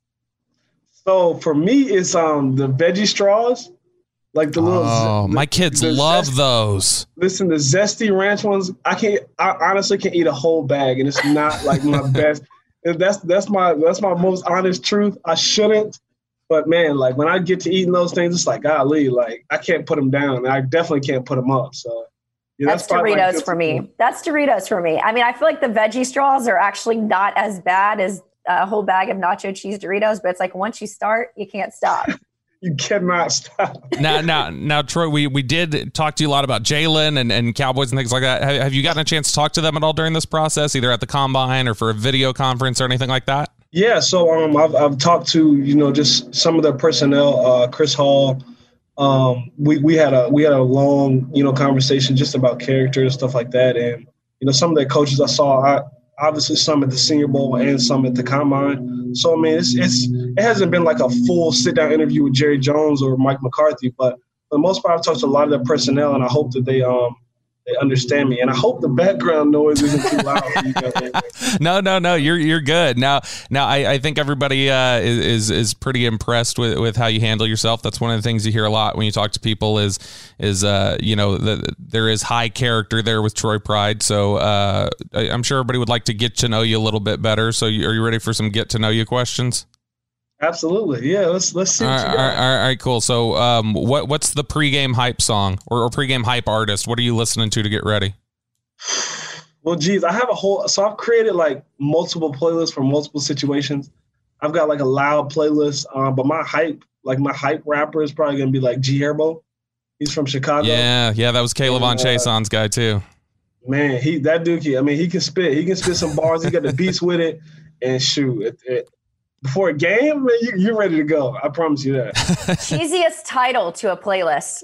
So for me, it's um the veggie straws, like the little. Oh, the, my kids the love zest- those. Listen, the zesty ranch ones, I can't. I honestly can eat a whole bag, and it's not like my best. That's that's my that's my most honest truth. I shouldn't. But, man, like, when I get to eating those things, it's like, golly, like, I can't put them down. I definitely can't put them up. So, yeah, that's, that's Doritos like for me. That's Doritos for me. I mean, I feel like the veggie straws are actually not as bad as a whole bag of nacho cheese Doritos, but it's like once you start, you can't stop. You cannot stop. now, now, now, Troy, we, we did talk to you a lot about Jalen and, and Cowboys and things like that. Have, have you gotten a chance to talk to them at all during this process, either at the Combine or for a video conference or anything like that? Yeah, so um, I've I've talked to you know just some of their personnel. Uh, Chris Hall, um, we we had a we had a long you know conversation just about character and stuff like that, and you know some of their coaches I saw, I, obviously some at the Senior Bowl and some at the Combine. So I mean, it's it's it hasn't been like a full sit down interview with Jerry Jones or Mike McCarthy, but for the most part, I've talked to a lot of their personnel, and I hope that they um. They understand me, and I hope the background noise isn't too loud for you guys. No, no, no. You're you're good. Now, now I, I think everybody uh, is, is is pretty impressed with, with how you handle yourself. That's one of the things you hear a lot when you talk to people. Is is uh, you know the, there is high character there with Troy Pride. So uh, I, I'm sure everybody would like to get to know you a little bit better. So you, are you ready for some get to know you questions? Absolutely, yeah. Let's let's see. All What right, you got. all right, all right, cool. So, um, what what's the pregame hype song or, or pregame hype artist? What are you listening to to get ready? Well, geez, I have a whole. So I've created like multiple playlists for multiple situations. I've got like a loud playlist, um, but my hype, like my hype rapper, is probably gonna be like G Herbo. He's from Chicago. Yeah, yeah, that was Caleb on uh, Chason's guy too. Man, he that dookie. I mean, he can spit. He can spit some bars. He got the beats with it, and shoot, it, it, before a game, man, you, you're ready to go. I promise you that. Cheesiest title to a playlist.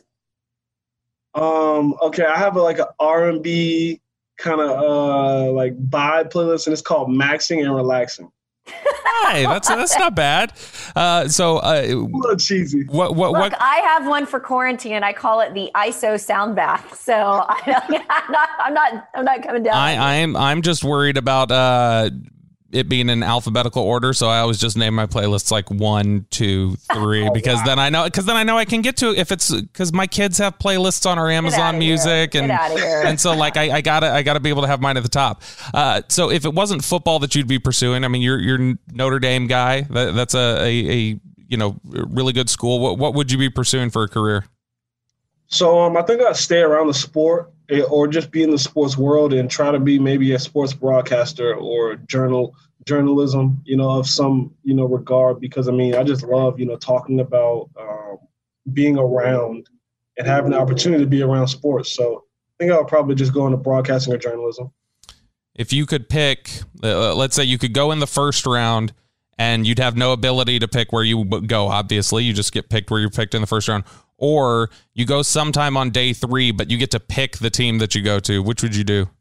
Um. Okay, I have a, like an R and B kind of uh like vibe playlist, and it's called Maxing and Relaxing. Hey, that's that's not bad. Uh, so, uh, A little cheesy. what what Look, what? I have one for quarantine, and I call it the I S O sound bath. So I don't, I'm not, I'm not, I'm not coming down. I I'm I'm just worried about uh it being in alphabetical order, so I always just name my playlists like one, two, three, Oh, because wow. then I know because then I know I can get to it if it's because my kids have playlists on our Amazon outta here. Music Get and outta here. and so like I, I gotta I gotta be able to have mine at the top. Uh, so if it wasn't football that you'd be pursuing, I mean you're you're Notre Dame guy. That, that's a, a a you know really good school. What what would you be pursuing for a career? So um, I think I'd stay around the sport eh, or just be in the sports world and try to be maybe a sports broadcaster or journal journalism, you know, of some, you know, regard, because I mean, I just love, you know, talking about um, being around and having the opportunity to be around sports. So I think I would probably just go into broadcasting or journalism. If you could pick, uh, let's say you could go in the first round and you'd have no ability to pick where you would go, obviously. You just get picked where you're picked in the first round. Or you go sometime on day three, but you get to pick the team that you go to. Which would you do?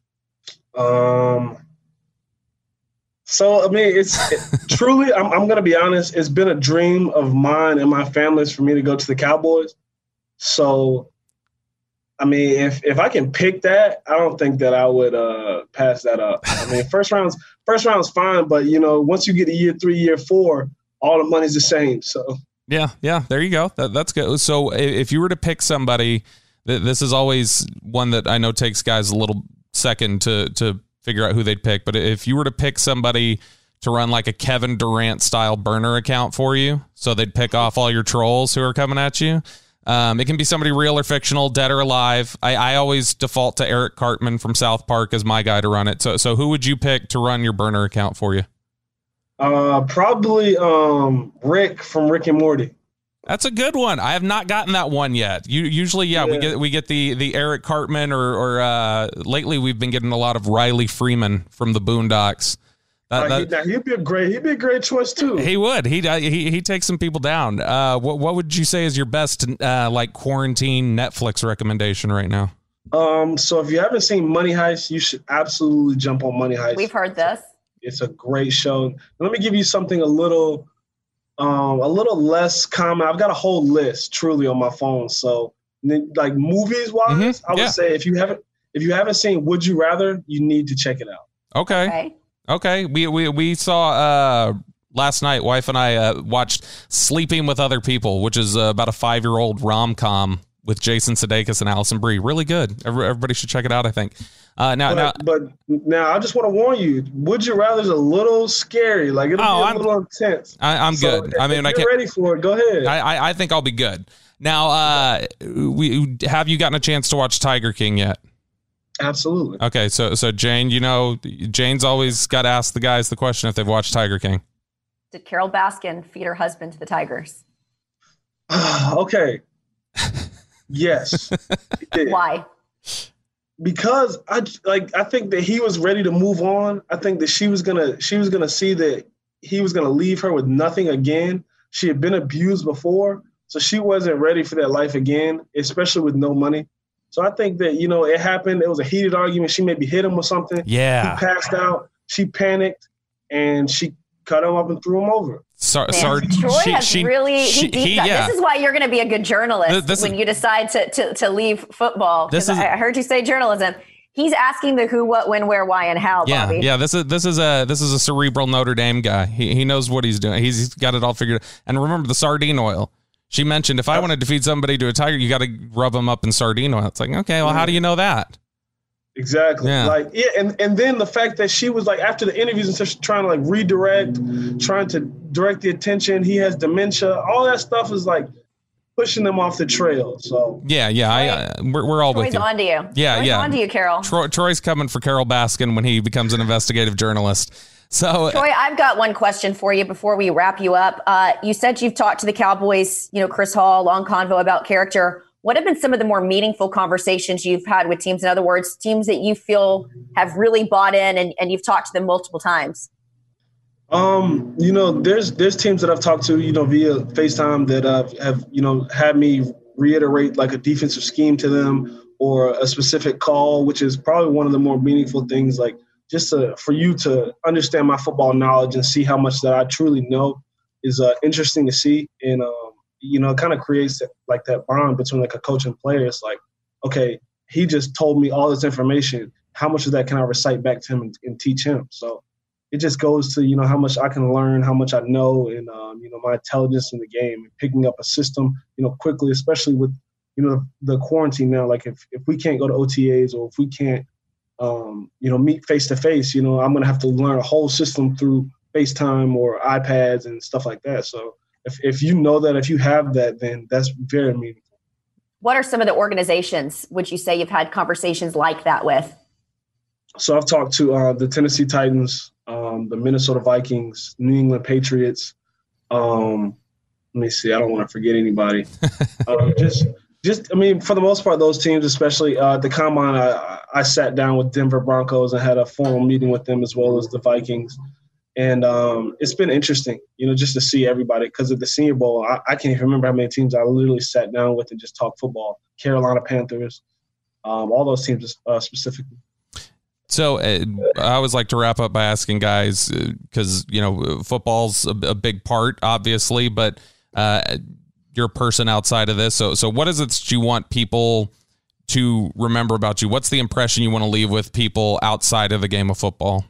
Um, so, I mean, it's it, truly, I'm, I'm going to be honest, it's been a dream of mine and my family's for me to go to the Cowboys. So, I mean, if if I can pick that, I don't think that I would uh, pass that up. I mean, first round's first round's fine, but you know, once you get to year three, year four, all the money's the same. So Yeah, yeah, there you go. That, that's good. So i- if you were to pick somebody, th- this is always one that I know takes guys a little second to to figure out who they'd pick. But if you were to pick somebody to run like a Kevin Durant style burner account for you, so they'd pick off all your trolls who are coming at you. Um, it can be somebody real or fictional, dead or alive. I, I always default to Eric Cartman from South Park as my guy to run it. So, so who would you pick to run your burner account for you? uh, probably um, Rick from Rick and Morty. That's a good one. I have not gotten that one yet. You usually, yeah, we Yeah. get we get the the Eric Cartman or or uh, lately we've been getting a lot of Riley Freeman from the Boondocks. That, uh, that, he, he'd be a great. He'd be a great choice too. He would. He he he takes some people down. Uh, what what would you say is your best uh, like quarantine Netflix recommendation right now? Um, so if you haven't seen Money Heist, you should absolutely jump on Money Heist. We've heard this. It's a great show. And let me give you something a little, um, a little less common. I've got a whole list truly on my phone. So like movies wise, mm-hmm. I would yeah. say if you haven't if you haven't seen Would You Rather, you need to check it out. Okay. Okay. Okay. We we we saw uh, last night. Wife and I uh, watched Sleeping with Other People, which is uh, about a five year old rom com with Jason Sudeikis and Allison Brie. Really good. Everybody should check it out, I think. Uh, now, but, now, but now I just want to warn you, Would You Rather is a little scary. Like it'll oh, be a I'm, little intense. I, I'm so good. If, I mean, if I you're can't, ready for it. Go ahead. I, I, I think I'll be good. Now, uh, we have you gotten a chance to watch Tiger King yet? Absolutely. Okay, so so Jane, you know, Jane's always got to ask the guys the question if they've watched Tiger King. Did Carol Baskin feed her husband to the tigers? Okay. Yes. Why? Because I like I think that he was ready to move on. I think that she was gonna she was gonna see that he was gonna leave her with nothing again. She had been abused before, so she wasn't ready for that life again, especially with no money. So I think that, you know, it happened. It was a heated argument. She maybe hit him or something. Yeah. He passed out. She panicked, and she cut him up and threw him over. So, sorry, Troy she, has she, really she, he, he, yeah. This is why you're going to be a good journalist this when is, you decide to, to, to leave football. This is, I heard you say journalism. He's asking the who, what, when, where, why, and how. Yeah, Bobby. yeah. This is this is a this is a cerebral Notre Dame guy. He he knows what he's doing. He's, he's got it all figured out. And remember the sardine oil. She mentioned if I wanted to feed somebody to a tiger, you got to rub them up in sardine oil. It's like, okay, well, how do you know that? Exactly. Yeah. Like, yeah, and, and then the fact that she was like after the interviews and stuff, trying to like redirect, trying to direct the attention. He has dementia. All that stuff is like pushing them off the trail. So yeah, yeah, I, uh, we're we're all Troy's with you. on to you. Yeah, Troy's yeah. on to you, Carol. Troy, Troy's coming for Carol Baskin when he becomes an investigative journalist. So, Troy, I've got one question for you before we wrap you up. Uh, you said you've talked to the Cowboys, you know, Chris Hall, long convo about character. What have been some of the more meaningful conversations you've had with teams? In other words, teams that you feel have really bought in and, and you've talked to them multiple times. Um, you know, there's there's teams that I've talked to, you know, via FaceTime that uh, have, you know, had me reiterate like a defensive scheme to them or a specific call, which is probably one of the more meaningful things, like just to, for you to understand my football knowledge and see how much that I truly know is uh, interesting to see. And, um, you know, it kind of creates that, like that bond between like a coach and player. It's like, okay, he just told me all this information. How much of that can I recite back to him and, and teach him? So it just goes to, you know, how much I can learn, how much I know, and, um, you know, my intelligence in the game and picking up a system, you know, quickly, especially with, you know, the, the quarantine now. Like if, if we can't go to O T As or if we can't, um, you know, meet face to face, you know, I'm going to have to learn a whole system through FaceTime or iPads and stuff like that. So if, if you know that, if you have that, then that's very meaningful. What are some of the organizations would you say you've had conversations like that with? So I've talked to uh, the Tennessee Titans, um, the Minnesota Vikings, New England Patriots. Um, let me see. I don't want to forget anybody. um, just, just, I mean, for the most part, those teams, especially uh, the Combine, I, I sat down with Denver Broncos and had a formal meeting with them as well as the Vikings. And um, it's been interesting, you know, just to see everybody because of the Senior Bowl. I, I can't even remember how many teams I literally sat down with and just talked football. Carolina Panthers, um, all those teams uh, specifically. So uh, I always like to wrap up by asking guys, because, uh, you know, football's a, a big part, obviously, but uh, you're a person outside of this. So, so what is it that you want people to remember about you? What's the impression you want to leave with people outside of the game of football?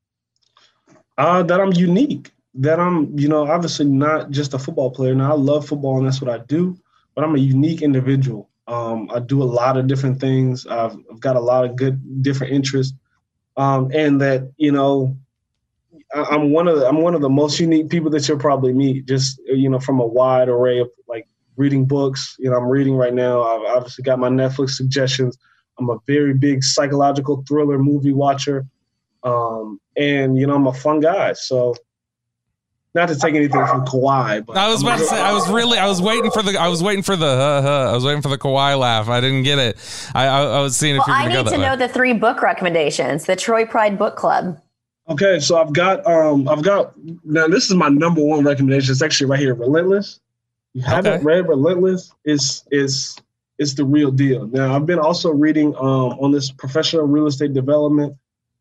Uh, that I'm unique, that I'm, you know, obviously not just a football player. Now, I love football and that's what I do, but I'm a unique individual. Um, I do a lot of different things. I've, I've got a lot of good different interests. Um, and that, you know, I, I'm one of the, I'm one of the most unique people that you'll probably meet, just, you know, from a wide array of like reading books. You know, I'm reading right now. I've obviously got my Netflix suggestions. I'm a very big psychological thriller movie watcher. Um, and, you know, I'm a fun guy. So not to take anything from Kawhi, but I was about to say, I was really, I was waiting for the, I was waiting for the, uh, uh, I was waiting for the Kawhi laugh. I didn't get it. I, I, I was seeing if well, you were I going to go need that to way. know the three book recommendations, the Troy Pride Book Club. Okay, so I've got um I've got now this is my number one recommendation. It's actually right here, Relentless. You haven't Okay. read Relentless, is is it's the real deal. Now I've been also reading um on this professional real estate development.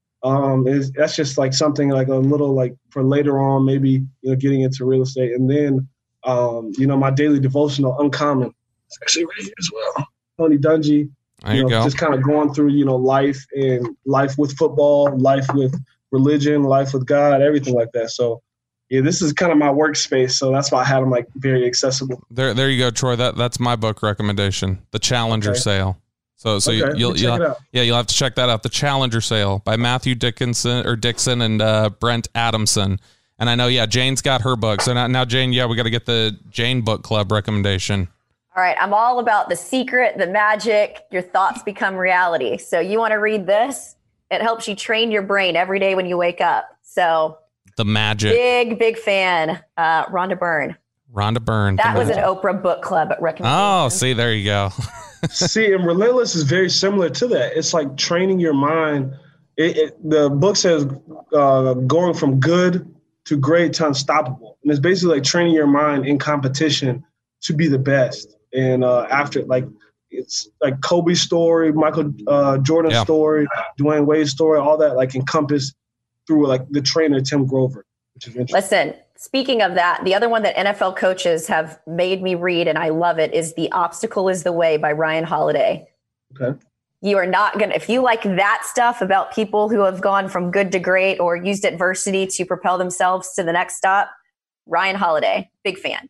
Um is that's just like something like a little like for later on, maybe you know, getting into real estate. And then um, you know, my daily devotional, Uncommon. It's actually right here as well. Tony Dungy. There you know, go. Just kind of going through, you know, life and life with football, life with religion, life with God, everything like that. So, yeah, this is kind of my workspace. So that's why I have them like very accessible. There, there you go, Troy. That that's my book recommendation, The Challenger Okay. Sale. So, so Okay, you'll, check you'll it out. yeah, you'll have to check that out. The Challenger Sale by Matthew Dickinson or Dixon and uh, Brent Adamson. And I know, yeah, Jane's got her book. So now, now Jane, yeah, we got to get the Jane Book Club recommendation. All right, I'm all about the secret, the magic, your thoughts become reality. So you want to read this? It helps you train your brain every day when you wake up. So The Magic. big, big fan. Uh, Rhonda Byrne. Rhonda Byrne. That The was an Magic. Oprah book club recommendation. Oh, see, there you go. See, and Relentless is very similar to that. It's like training your mind. It, it, the book says uh, going from good to great to unstoppable. And it's basically like training your mind in competition to be the best. And uh, after, like, it's like Kobe's story, Michael uh, Jordan's Yeah. story, Dwayne Wade's story, all that like encompassed through like the trainer, Tim Grover, which is interesting. Listen, speaking of that, the other one that N F L coaches have made me read, and I love it, is The Obstacle is the Way by Ryan Holiday. Okay. You are not going to, if you like that stuff about people who have gone from good to great or used adversity to propel themselves to the next stop, Ryan Holiday, big fan.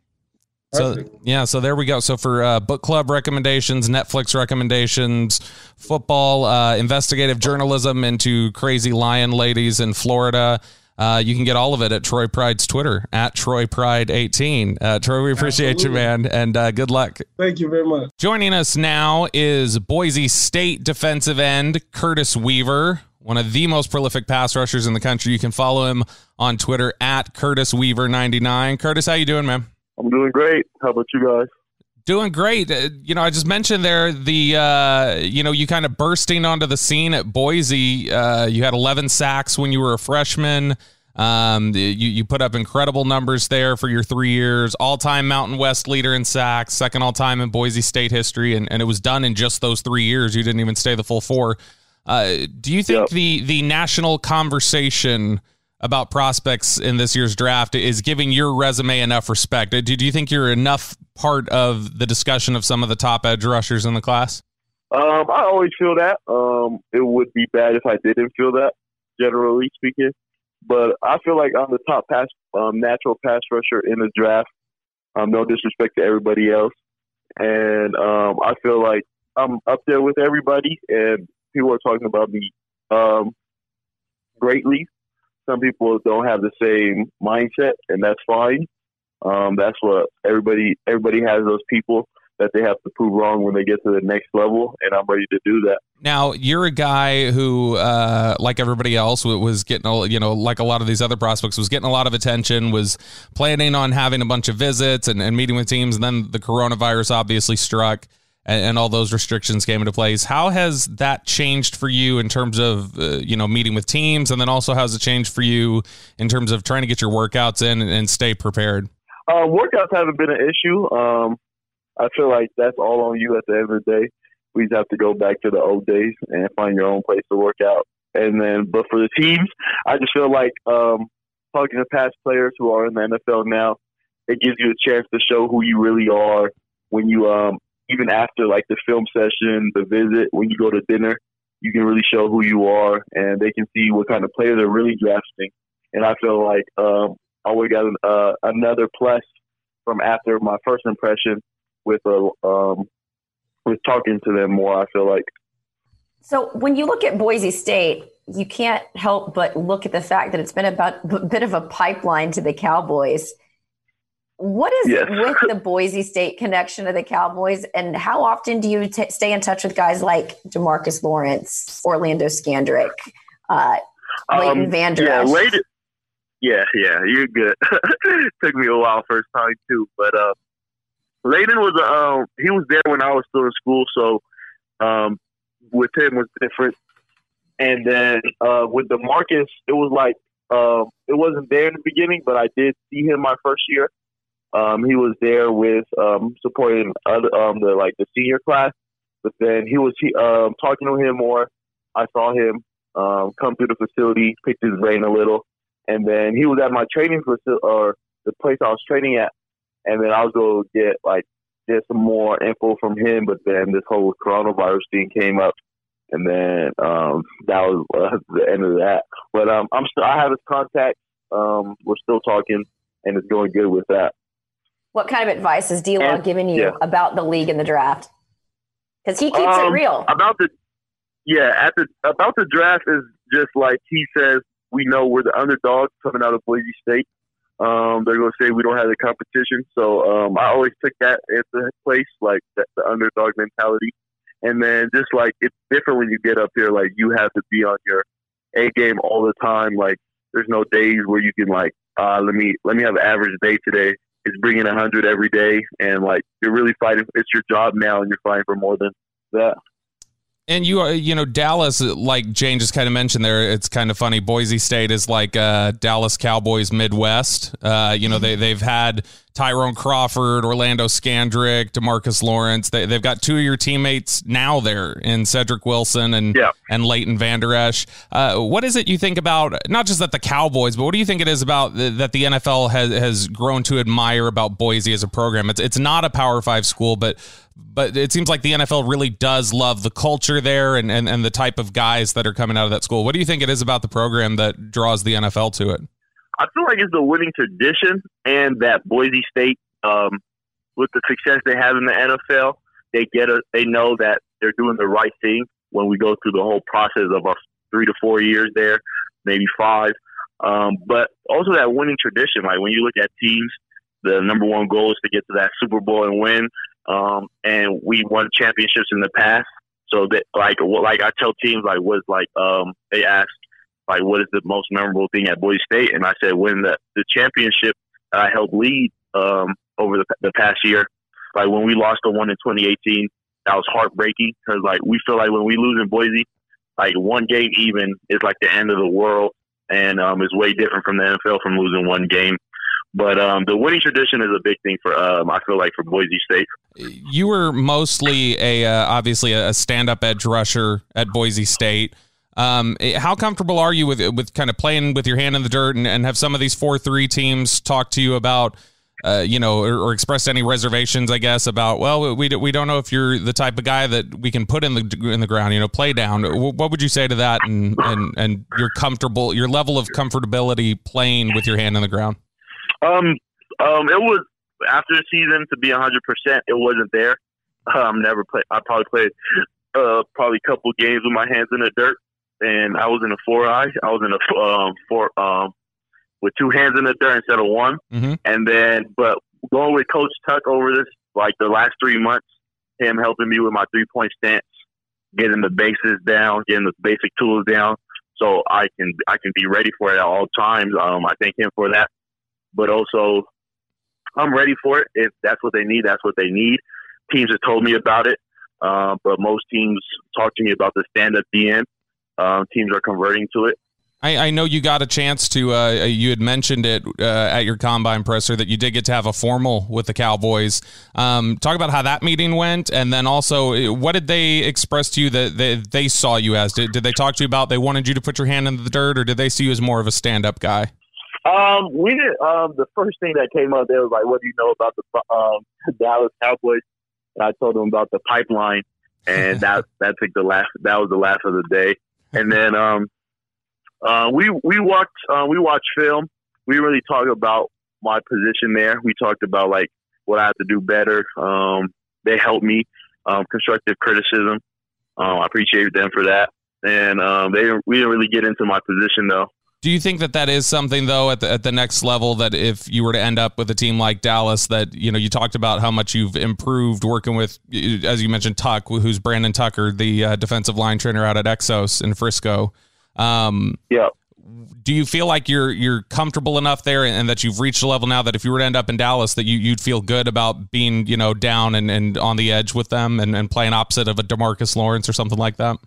So Perfect. yeah, so there we go. So for uh, book club recommendations, Netflix recommendations, football, uh, investigative journalism into crazy lion ladies in Florida, uh, you can get all of it at Troy Pride's Twitter at Troy Pride eighteen. Uh, Troy, we appreciate Absolutely. you, man, and uh, good luck. Thank you very much. Joining us now is Boise State defensive end Curtis Weaver, one of the most prolific pass rushers in the country. You can follow him on Twitter at Curtis Weaver ninety-nine. Curtis, how you doing, man? I'm doing great. How about you guys? Doing great. Uh, you know, I just mentioned there the, uh, you know, you kind of bursting onto the scene at Boise. Uh, you had eleven sacks when you were a freshman. Um, you, you put up incredible numbers there for your three years. All-time Mountain West leader in sacks, second all-time in Boise State history, and, and it was done in just those three years. You didn't even stay the full four. Uh, do you think Yep. the the national conversation about prospects in this year's draft is giving your resume enough respect? Do, do you think you're enough part of the discussion of some of the top edge rushers in the class? Um, I always feel that. Um, it would be bad if I didn't feel that, generally speaking. But I feel like I'm the top pass, um, natural pass rusher in the draft. Um, no disrespect to everybody else. And um, I feel like I'm up there with everybody, and people are talking about me um, greatly. Some people don't have the same mindset, and that's fine. Um, that's what everybody everybody has, those people that they have to prove wrong when they get to the next level, and I'm ready to do that. Now, you're a guy who, uh, like everybody else, was getting, a, you know, like a lot of these other prospects, was getting a lot of attention, was planning on having a bunch of visits and, and meeting with teams, and then the coronavirus obviously struck, and, and all those restrictions came into place. How has that changed for you in terms of, uh, you know, meeting with teams, and then also how's it changed for you in terms of trying to get your workouts in and, and stay prepared? Um, workouts haven't been an issue. Um, I feel like that's all on you at the end of the day. We just have to go back to the old days and find your own place to work out. And then, but for the teams, I just feel like um, talking to past players who are in the N F L now, it gives you a chance to show who you really are when you, um, even after like the film session, the visit, when you go to dinner, you can really show who you are, and they can see what kind of player they're really drafting. And I feel like um, I always got an, uh, another plus from after my first impression with a um, with talking to them more, I feel like. So when you look at Boise State, you can't help but look at the fact that it's been about a bit of a pipeline to the Cowboys. What is Yes. with the Boise State connection to the Cowboys, and how often do you t- stay in touch with guys like DeMarcus Lawrence, Orlando Scandrick, uh, Leighton Um, Vander Yeah, Esch? Leighton. Yeah, yeah, you're good. Took me a while first time too, but uh, Leighton was a, um, he was there when I was still in school, so um, with him was different. And then uh, with DeMarcus, it was like um, it wasn't there in the beginning, but I did see him my first year. Um, he was there with um, supporting other, um, the like the senior class, but then he was he, um, talking to him more. I saw him um, come through the facility, picked his brain a little, and then he was at my training facility or the place I was training at, and then I was going to get like get some more info from him. But then this whole coronavirus thing came up, and then um, that was uh, the end of that. But um, I'm still I have his contact. Um, we're still talking, and it's going good with that. What kind of advice has D-Log given you yeah. about the league and the draft? Because he keeps um, it real. About the yeah, at the about the draft is just like he says. We know we're the underdogs coming out of Boise State. Um, they're going to say we don't have the competition. So um, I always took that into place, like that, the underdog mentality. And then just like it's different when you get up here. Like you have to be on your A game all the time. Like there's no days where you can like uh, let me let me have an average day today. It's bringing a hundred every day, and like you're really fighting. It's your job now, and you're fighting for more than that. And you are, you know, Dallas, like Jane just kind of mentioned there, it's kind of funny. Boise State is like uh, Dallas Cowboys Midwest. Uh, you know, they, they've had Tyrone Crawford, Orlando Scandrick, DeMarcus Lawrence. They, they've got two of your teammates now there in Cedric Wilson and yeah. and Leighton Vander Esch. Uh, what is it you think about, not just that the Cowboys, but what do you think it is about the, that the N F L has, has grown to admire about Boise as a program? It's it's not a Power Five school, but but it seems like the N F L really does love the culture there and, and, and the type of guys that are coming out of that school. What do you think it is about the program that draws the N F L to it? I feel like it's the winning tradition, and that Boise State, um, with the success they have in the N F L, they get a, they know that they're doing the right thing when we go through the whole process of our three to four years there, maybe five. Um, but also that winning tradition, like when you look at teams, the number one goal is to get to that Super Bowl and win. Um, and we won championships in the past. So that like, like I tell teams, like, was like, um, they ask, like, what is the most memorable thing at Boise State? And I said, win the, the championship that I helped lead um, over the, the past year. Like, when we lost the one in twenty eighteen, that was heartbreaking because, like, we feel like when we lose in Boise, like, one game even is like the end of the world. And um, it's way different from the N F L from losing one game. But um, the winning tradition is a big thing for, um, I feel like, for Boise State. You were mostly a, uh, obviously, a stand-up edge rusher at Boise State. Um, how comfortable are you with with kind of playing with your hand in the dirt, and, and have some of these four three teams talk to you about, uh, you know, or, or expressed any reservations, I guess, about, well, we we don't know if you're the type of guy that we can put in the in the ground, you know, play down. What would you say to that, and and and your comfortable, your level of comfortability playing with your hand in the ground? Um, um, it was after the season to be a hundred percent. It wasn't there. Um, never played. I probably played uh probably a couple games with my hands in the dirt. And I was in a four eye. I was in a um, four um, with two hands in the dirt instead of one. Mm-hmm. And then, but going with Coach Tuck over this, like the last three months, him helping me with my three point stance, getting the bases down, getting the basic tools down, so I can I can be ready for it at all times. Um, I thank him for that. But also, I'm ready for it. If that's what they need, that's what they need. Teams have told me about it, uh, but most teams talk to me about the stand up D N. Um, teams are converting to it. I, I know you got a chance to, uh, you had mentioned it uh, at your combine presser that you did get to have a formal with the Cowboys. Um, talk about how that meeting went, and then also what did they express to you that they, they saw you as? Did, did they talk to you about they wanted you to put your hand in the dirt, or did they see you as more of a stand-up guy? Um, we did. Um, the first thing that came up there was like, what do you know about the um, Dallas Cowboys? And I told them about the pipeline, and that that took the laugh. That was the laugh of the day. And then um, uh, we we watched uh, we watched film. We really talked about my position there. We talked about like what I have to do better. Um, they helped me, um, constructive criticism. Um, I appreciate them for that. And um, they we didn't really get into my position though. Do you think that that is something, though, at the at the next level, that if you were to end up with a team like Dallas, that, you know, you talked about how much you've improved working with, as you mentioned, Tuck, who's Brandon Tucker, the uh, defensive line trainer out at Exos in Frisco. Um, yeah. Do you feel like you're you're comfortable enough there, and, and that you've reached a level now that if you were to end up in Dallas, that you, you'd feel good about being, you know, down and, and on the edge with them and, and playing opposite of a DeMarcus Lawrence or something like that?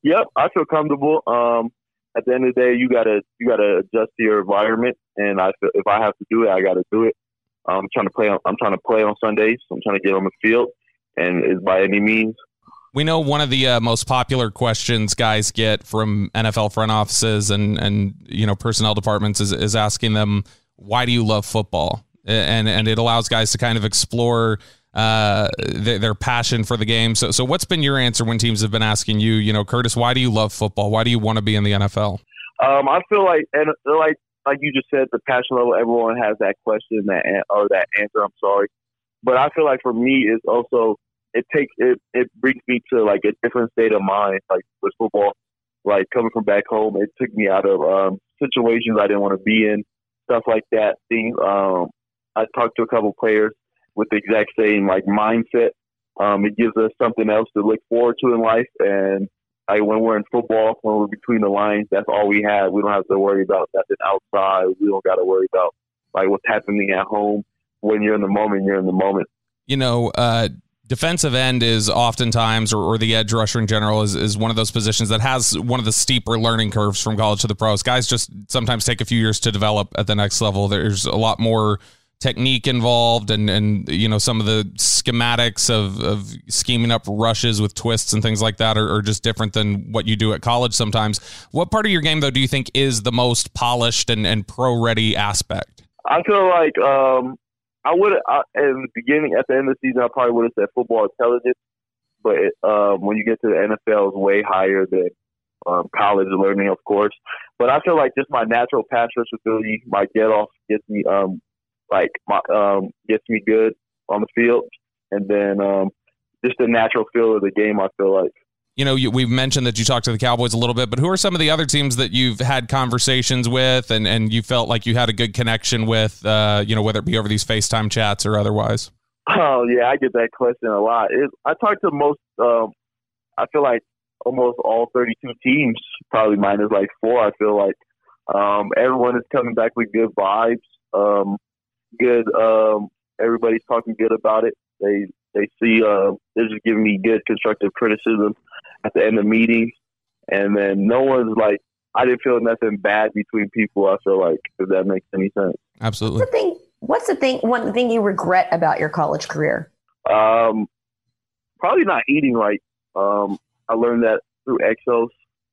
Yep, I feel comfortable. Um, at the end of the day, you gotta you gotta adjust to your environment, and I feel if I have to do it, I gotta do it. I'm trying to play. On, I'm trying to play on Sundays. I'm trying to get on the field, and it's by any means. We know one of the uh, most popular questions guys get from N F L front offices and and you know personnel departments is is asking them, why do you love football? And and it allows guys to kind of explore uh, their, their passion for the game. So so what's been your answer when teams have been asking you, you know, Curtis, why do you love football? Why do you want to be in the N F L? Um, I feel like and like like you just said, the passion level. Everyone has that question that or that answer. I'm sorry, but I feel like for me, it's also it takes it it brings me to like a different state of mind. Like with football, like coming from back home, it took me out of um, situations I didn't want to be in, stuff like that. Things. Um, I talked to a couple players with the exact same like mindset. Um, it gives us something else to look forward to in life. And like when we're in football, when we're between the lines, that's all we have. We don't have to worry about nothing outside. We don't got to worry about like what's happening at home. When you're in the moment, you're in the moment. You know, uh, defensive end is oftentimes, or, or the edge rusher in general, is, is one of those positions that has one of the steeper learning curves from college to the pros. Guys just sometimes take a few years to develop at the next level. There's a lot more technique involved and, and you know, some of the schematics of, of scheming up rushes with twists and things like that are, are just different than what you do at college sometimes. What part of your game, though, do you think is the most polished and, and pro-ready aspect? I feel like um, I would uh, in the beginning, at the end of the season, I probably would have said football intelligence, but it, um, when you get to the N F L, it's way higher than um, college learning, of course. But I feel like just my natural pass rush ability, my get off gets me um, like my um, gets me good on the field, and then um, just the natural feel of the game. I feel like. You know, you, we've mentioned that you talked to the Cowboys a little bit, but who are some of the other teams that you've had conversations with and, and you felt like you had a good connection with, uh, you know, whether it be over these FaceTime chats or otherwise? Oh, yeah, I get that question a lot. It, I talk to most, um, I feel like almost all thirty-two teams, probably minus like four. I feel like um, everyone is coming back with good vibes, um, good. Um, everybody's talking good about it. They they see uh, they're just giving me good constructive criticism at the end of meetings, and then no one's like, I didn't feel nothing bad between people. I feel like, if that makes any sense. Absolutely. What's the thing? What's the thing? One thing you regret about your college career? Um, probably not eating right. Um, I learned that through Exos.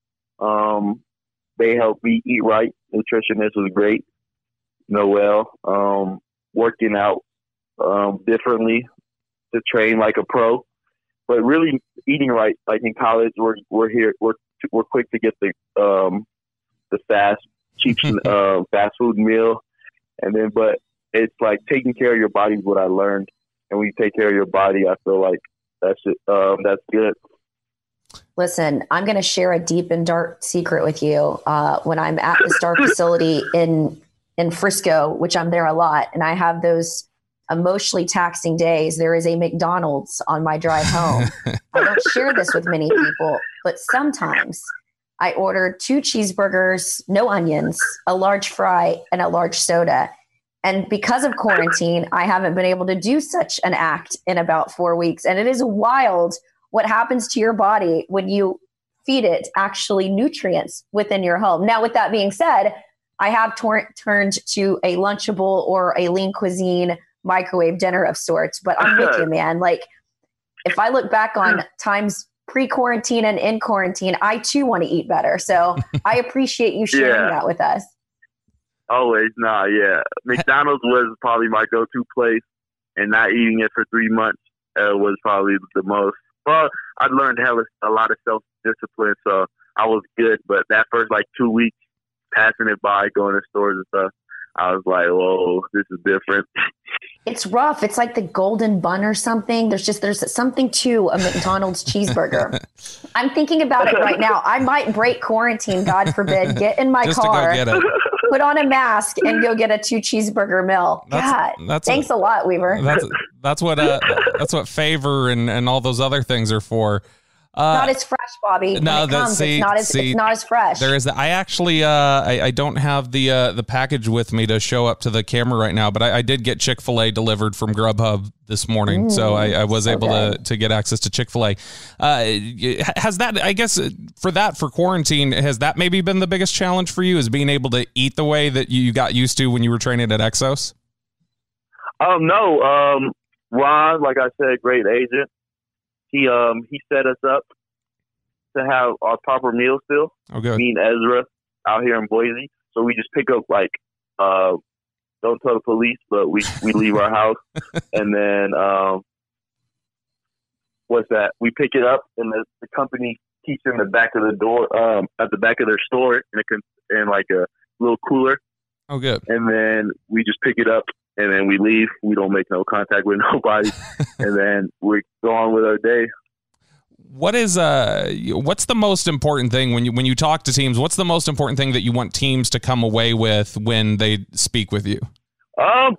Um, they helped me eat right. Nutritionist was great. Noel, um, working out um, differently to train like a pro. But really eating right, like in college, we're we're here, we're we're quick to get the um, the fast, cheap uh, fast food meal, and then but it's like taking care of your body is what I learned, and when you take care of your body, I feel like that's it, um, that's good. Listen, I'm going to share a deep and dark secret with you. Uh, when I'm at the Star facility in in Frisco, which I'm there a lot, and I have those emotionally taxing days, there is a McDonald's on my drive home. I don't share this with many people, but sometimes I order two cheeseburgers, no onions, a large fry, and a large soda. And because of quarantine, I haven't been able to do such an act in about four weeks. And it is wild what happens to your body when you feed it actually nutrients within your home. Now, with that being said, I have tor- turned to a Lunchable or a lean cuisine microwave dinner of sorts, but I'm with you, man. Like, if I look back on times pre-quarantine and in quarantine, I too want to eat better. So I appreciate you sharing yeah. that with us. Always, nah, yeah. McDonald's was probably my go-to place, and not eating it for three months uh, was probably the most. Well, I learned hell a lot of self-discipline, so I was good. But that first like two weeks, passing it by, going to stores and stuff, I was like, whoa, this is different. It's rough. It's like the golden bun or something. There's just, there's something to a McDonald's cheeseburger. I'm thinking about it right now. I might break quarantine, God forbid, get in my Just car, to go get it. put on a mask, and go get a two cheeseburger meal. That's, God, that's thanks a, a lot, Weaver. That's that's what uh, that's what Favor and, and all those other things are for. Uh, not as fresh, Bobby. When no, it that comes, see, it's not as see, it's not as fresh. There is that. I actually, uh, I, I don't have the uh, the package with me to show up to the camera right now, but I, I did get Chick-fil-A delivered from Grubhub this morning, Ooh, so I, I was so able good. to to get access to Chick-fil-A. Uh, has that? I guess for that for quarantine, has that maybe been the biggest challenge for you? Is being able to eat the way that you got used to when you were training at Exos? Um, no, um, Ron, like I said, great agent. He um he set us up to have our proper meal still. Oh, good. Me and Ezra out here in Boise. So we just pick up like, uh, don't tell the police, but we, we leave our house and then, um, what's that? We pick it up and the, the company keeps in the back of the door, um, at the back of their store in a, in like a little cooler. Oh, good. And then we just pick it up and then we leave. We don't make no contact with nobody. And then we go on with our day. What is uh what's the most important thing when you when you talk to teams? What's the most important thing that you want teams to come away with when they speak with you? Um,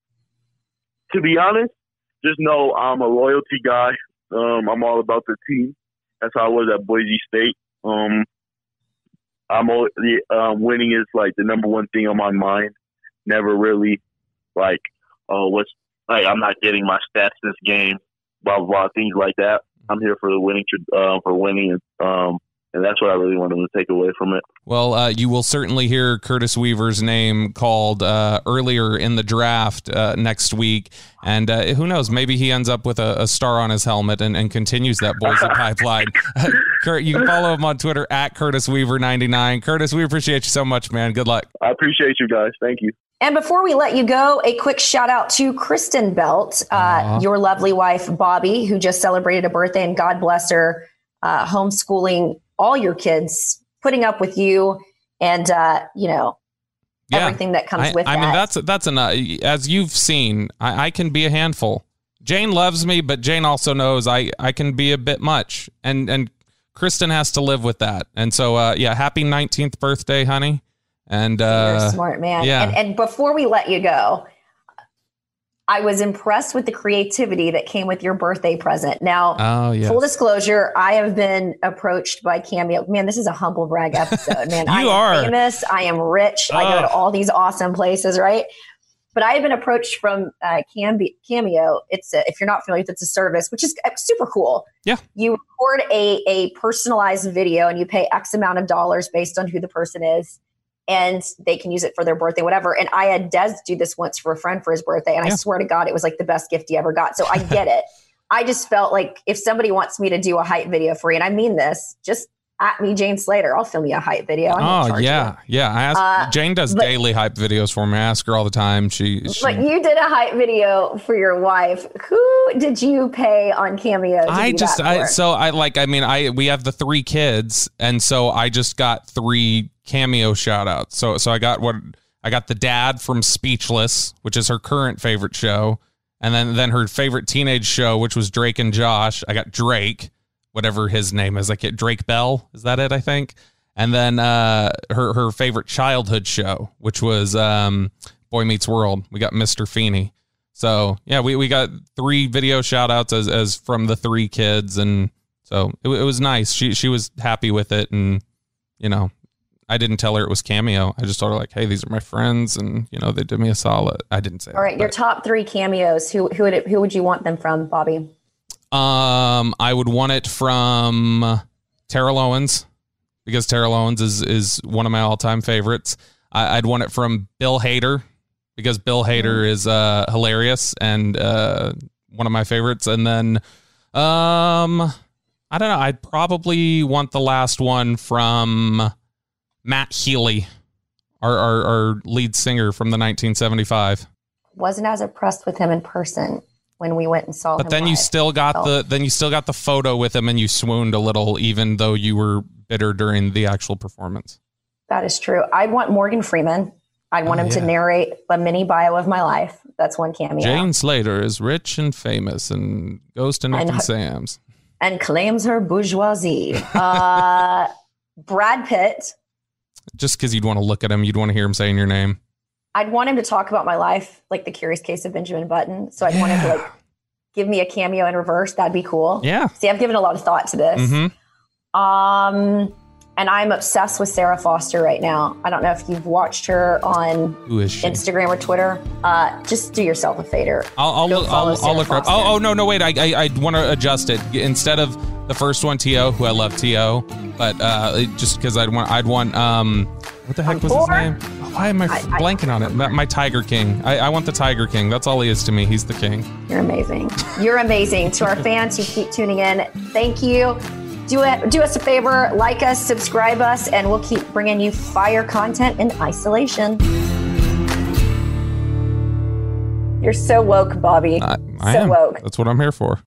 to be honest, just know I'm a loyalty guy. Um, I'm all about the team. That's how I was at Boise State. Um, I'm all, um, winning is like the number one thing on my mind. Never really like, oh, what's like I'm not getting my stats this game, blah blah, blah things like that. I'm here for the winning, uh, for winning, um, and that's what I really want them to take away from it. Well, uh, you will certainly hear Curtis Weaver's name called uh, earlier in the draft uh, next week, and uh, who knows, maybe he ends up with a, a star on his helmet and, and continues that Boise pipeline. Kurt, you can follow him on Twitter at Curtis Weaver ninety-nine. Curtis, we appreciate you so much, man. Good luck. I appreciate you guys. Thank you. And before we let you go, a quick shout out to Kristen Belt, uh, your lovely wife, Bobby, who just celebrated a birthday, and God bless her, uh, homeschooling all your kids, putting up with you and, uh, you know, yeah. everything that comes I, with I that. I mean, that's, that's enough. As you've seen, I, I can be a handful. Jane loves me, but Jane also knows I, I can be a bit much. And, and Kristen has to live with that. And so, uh, yeah, happy nineteenth birthday, honey. And uh, you're a smart man. Yeah. And, and before we let you go, I was impressed with the creativity that came with your birthday present. Now, oh, yes. full disclosure, I have been approached by Cameo. Man, this is a humble brag episode, man. you I am are famous. I am rich. Oh. I go to all these awesome places, right? But I have been approached from uh, Cameo. It's a, if you're not familiar with it, it's a service, which is super cool. Yeah. You record a, a personalized video and you pay X amount of dollars based on who the person is. And they can use it for their birthday, whatever. And I had Des do this once for a friend for his birthday. And yeah. I swear to God, it was like the best gift he ever got. So I get it. I just felt like if somebody wants me to do a hype video for you, and I mean this, just at me, Jane Slater, I'll film you a hype video. Oh, yeah. You. Yeah. I ask, uh, Jane does but, daily hype videos for me. I ask her all the time. She, she But you did a hype video for your wife. Who did you pay on Cameo? To I do just, that I, for? so I like, I mean, I, we have the three kids. And so I just got three Cameo shout outs. So, so I got what I got the dad from Speechless, which is her current favorite show. And then, then her favorite teenage show, which was Drake and Josh. I got Drake, whatever his name is, like Drake Bell. Is that it? I think. And then, uh, her, her favorite childhood show, which was, um, Boy Meets World. We got Mister Feeney. So yeah, we, we got three video shout outs as, as from the three kids. And so it, it was nice. She, she was happy with it. And, you know, I didn't tell her it was Cameo. I just told her like, hey, these are my friends. And, you know, they did me a solid. I didn't say All right. that, Your top three cameos. Who, who would it, who would you want them from, Bobby? Um, I would want it from Terrell Owens because Terrell Owens is, is one of my all time favorites. I, I'd want it from Bill Hader because Bill Hader mm. is, uh, hilarious and, uh, one of my favorites. And then, um, I don't know. I'd probably want the last one from Matt Healy, our, our, our lead singer from the nineteen seventy-five. Wasn't as impressed with him in person when we went and saw but him. But then live. you still got oh. the then you still got the photo with him and you swooned a little, even though you were bitter during the actual performance. That is true. I want Morgan Freeman. I want oh, him yeah. to narrate a mini bio of my life. That's one cameo. Jane Slater is rich and famous and goes to Nick and, and Sam's. And claims her bourgeoisie. uh, Brad Pitt. Just because you'd want to look at him, you'd want to hear him saying your name. I'd want him to talk about my life, like The Curious Case of Benjamin Button. So I'd yeah. want him to like give me a cameo in reverse, that'd be cool. Yeah. See, I've given a lot of thought to this. Mm-hmm. Um, and I'm obsessed with Sarah Foster right now. I don't know if you've watched her on Who is she? Instagram or Twitter. Uh, just do yourself a favor. I'll I'll, Go look, follow I'll, Sarah I'll look her up. Foster. Oh, oh no no wait I I, I want to adjust it instead of the first one T O who I love T O but uh, just because I'd want I'd want um what the heck On was four? his name? Why am I, I- I- blanking on it? My, my Tiger King. I, I want the Tiger King. That's all he is to me. He's the king. You're amazing. You're amazing. To our fans who keep tuning in, thank you. Do it. Do us a favor, like us, subscribe us, and we'll keep bringing you fire content in isolation. You're so woke, Bobby. I, I so am. woke. That's what I'm here for.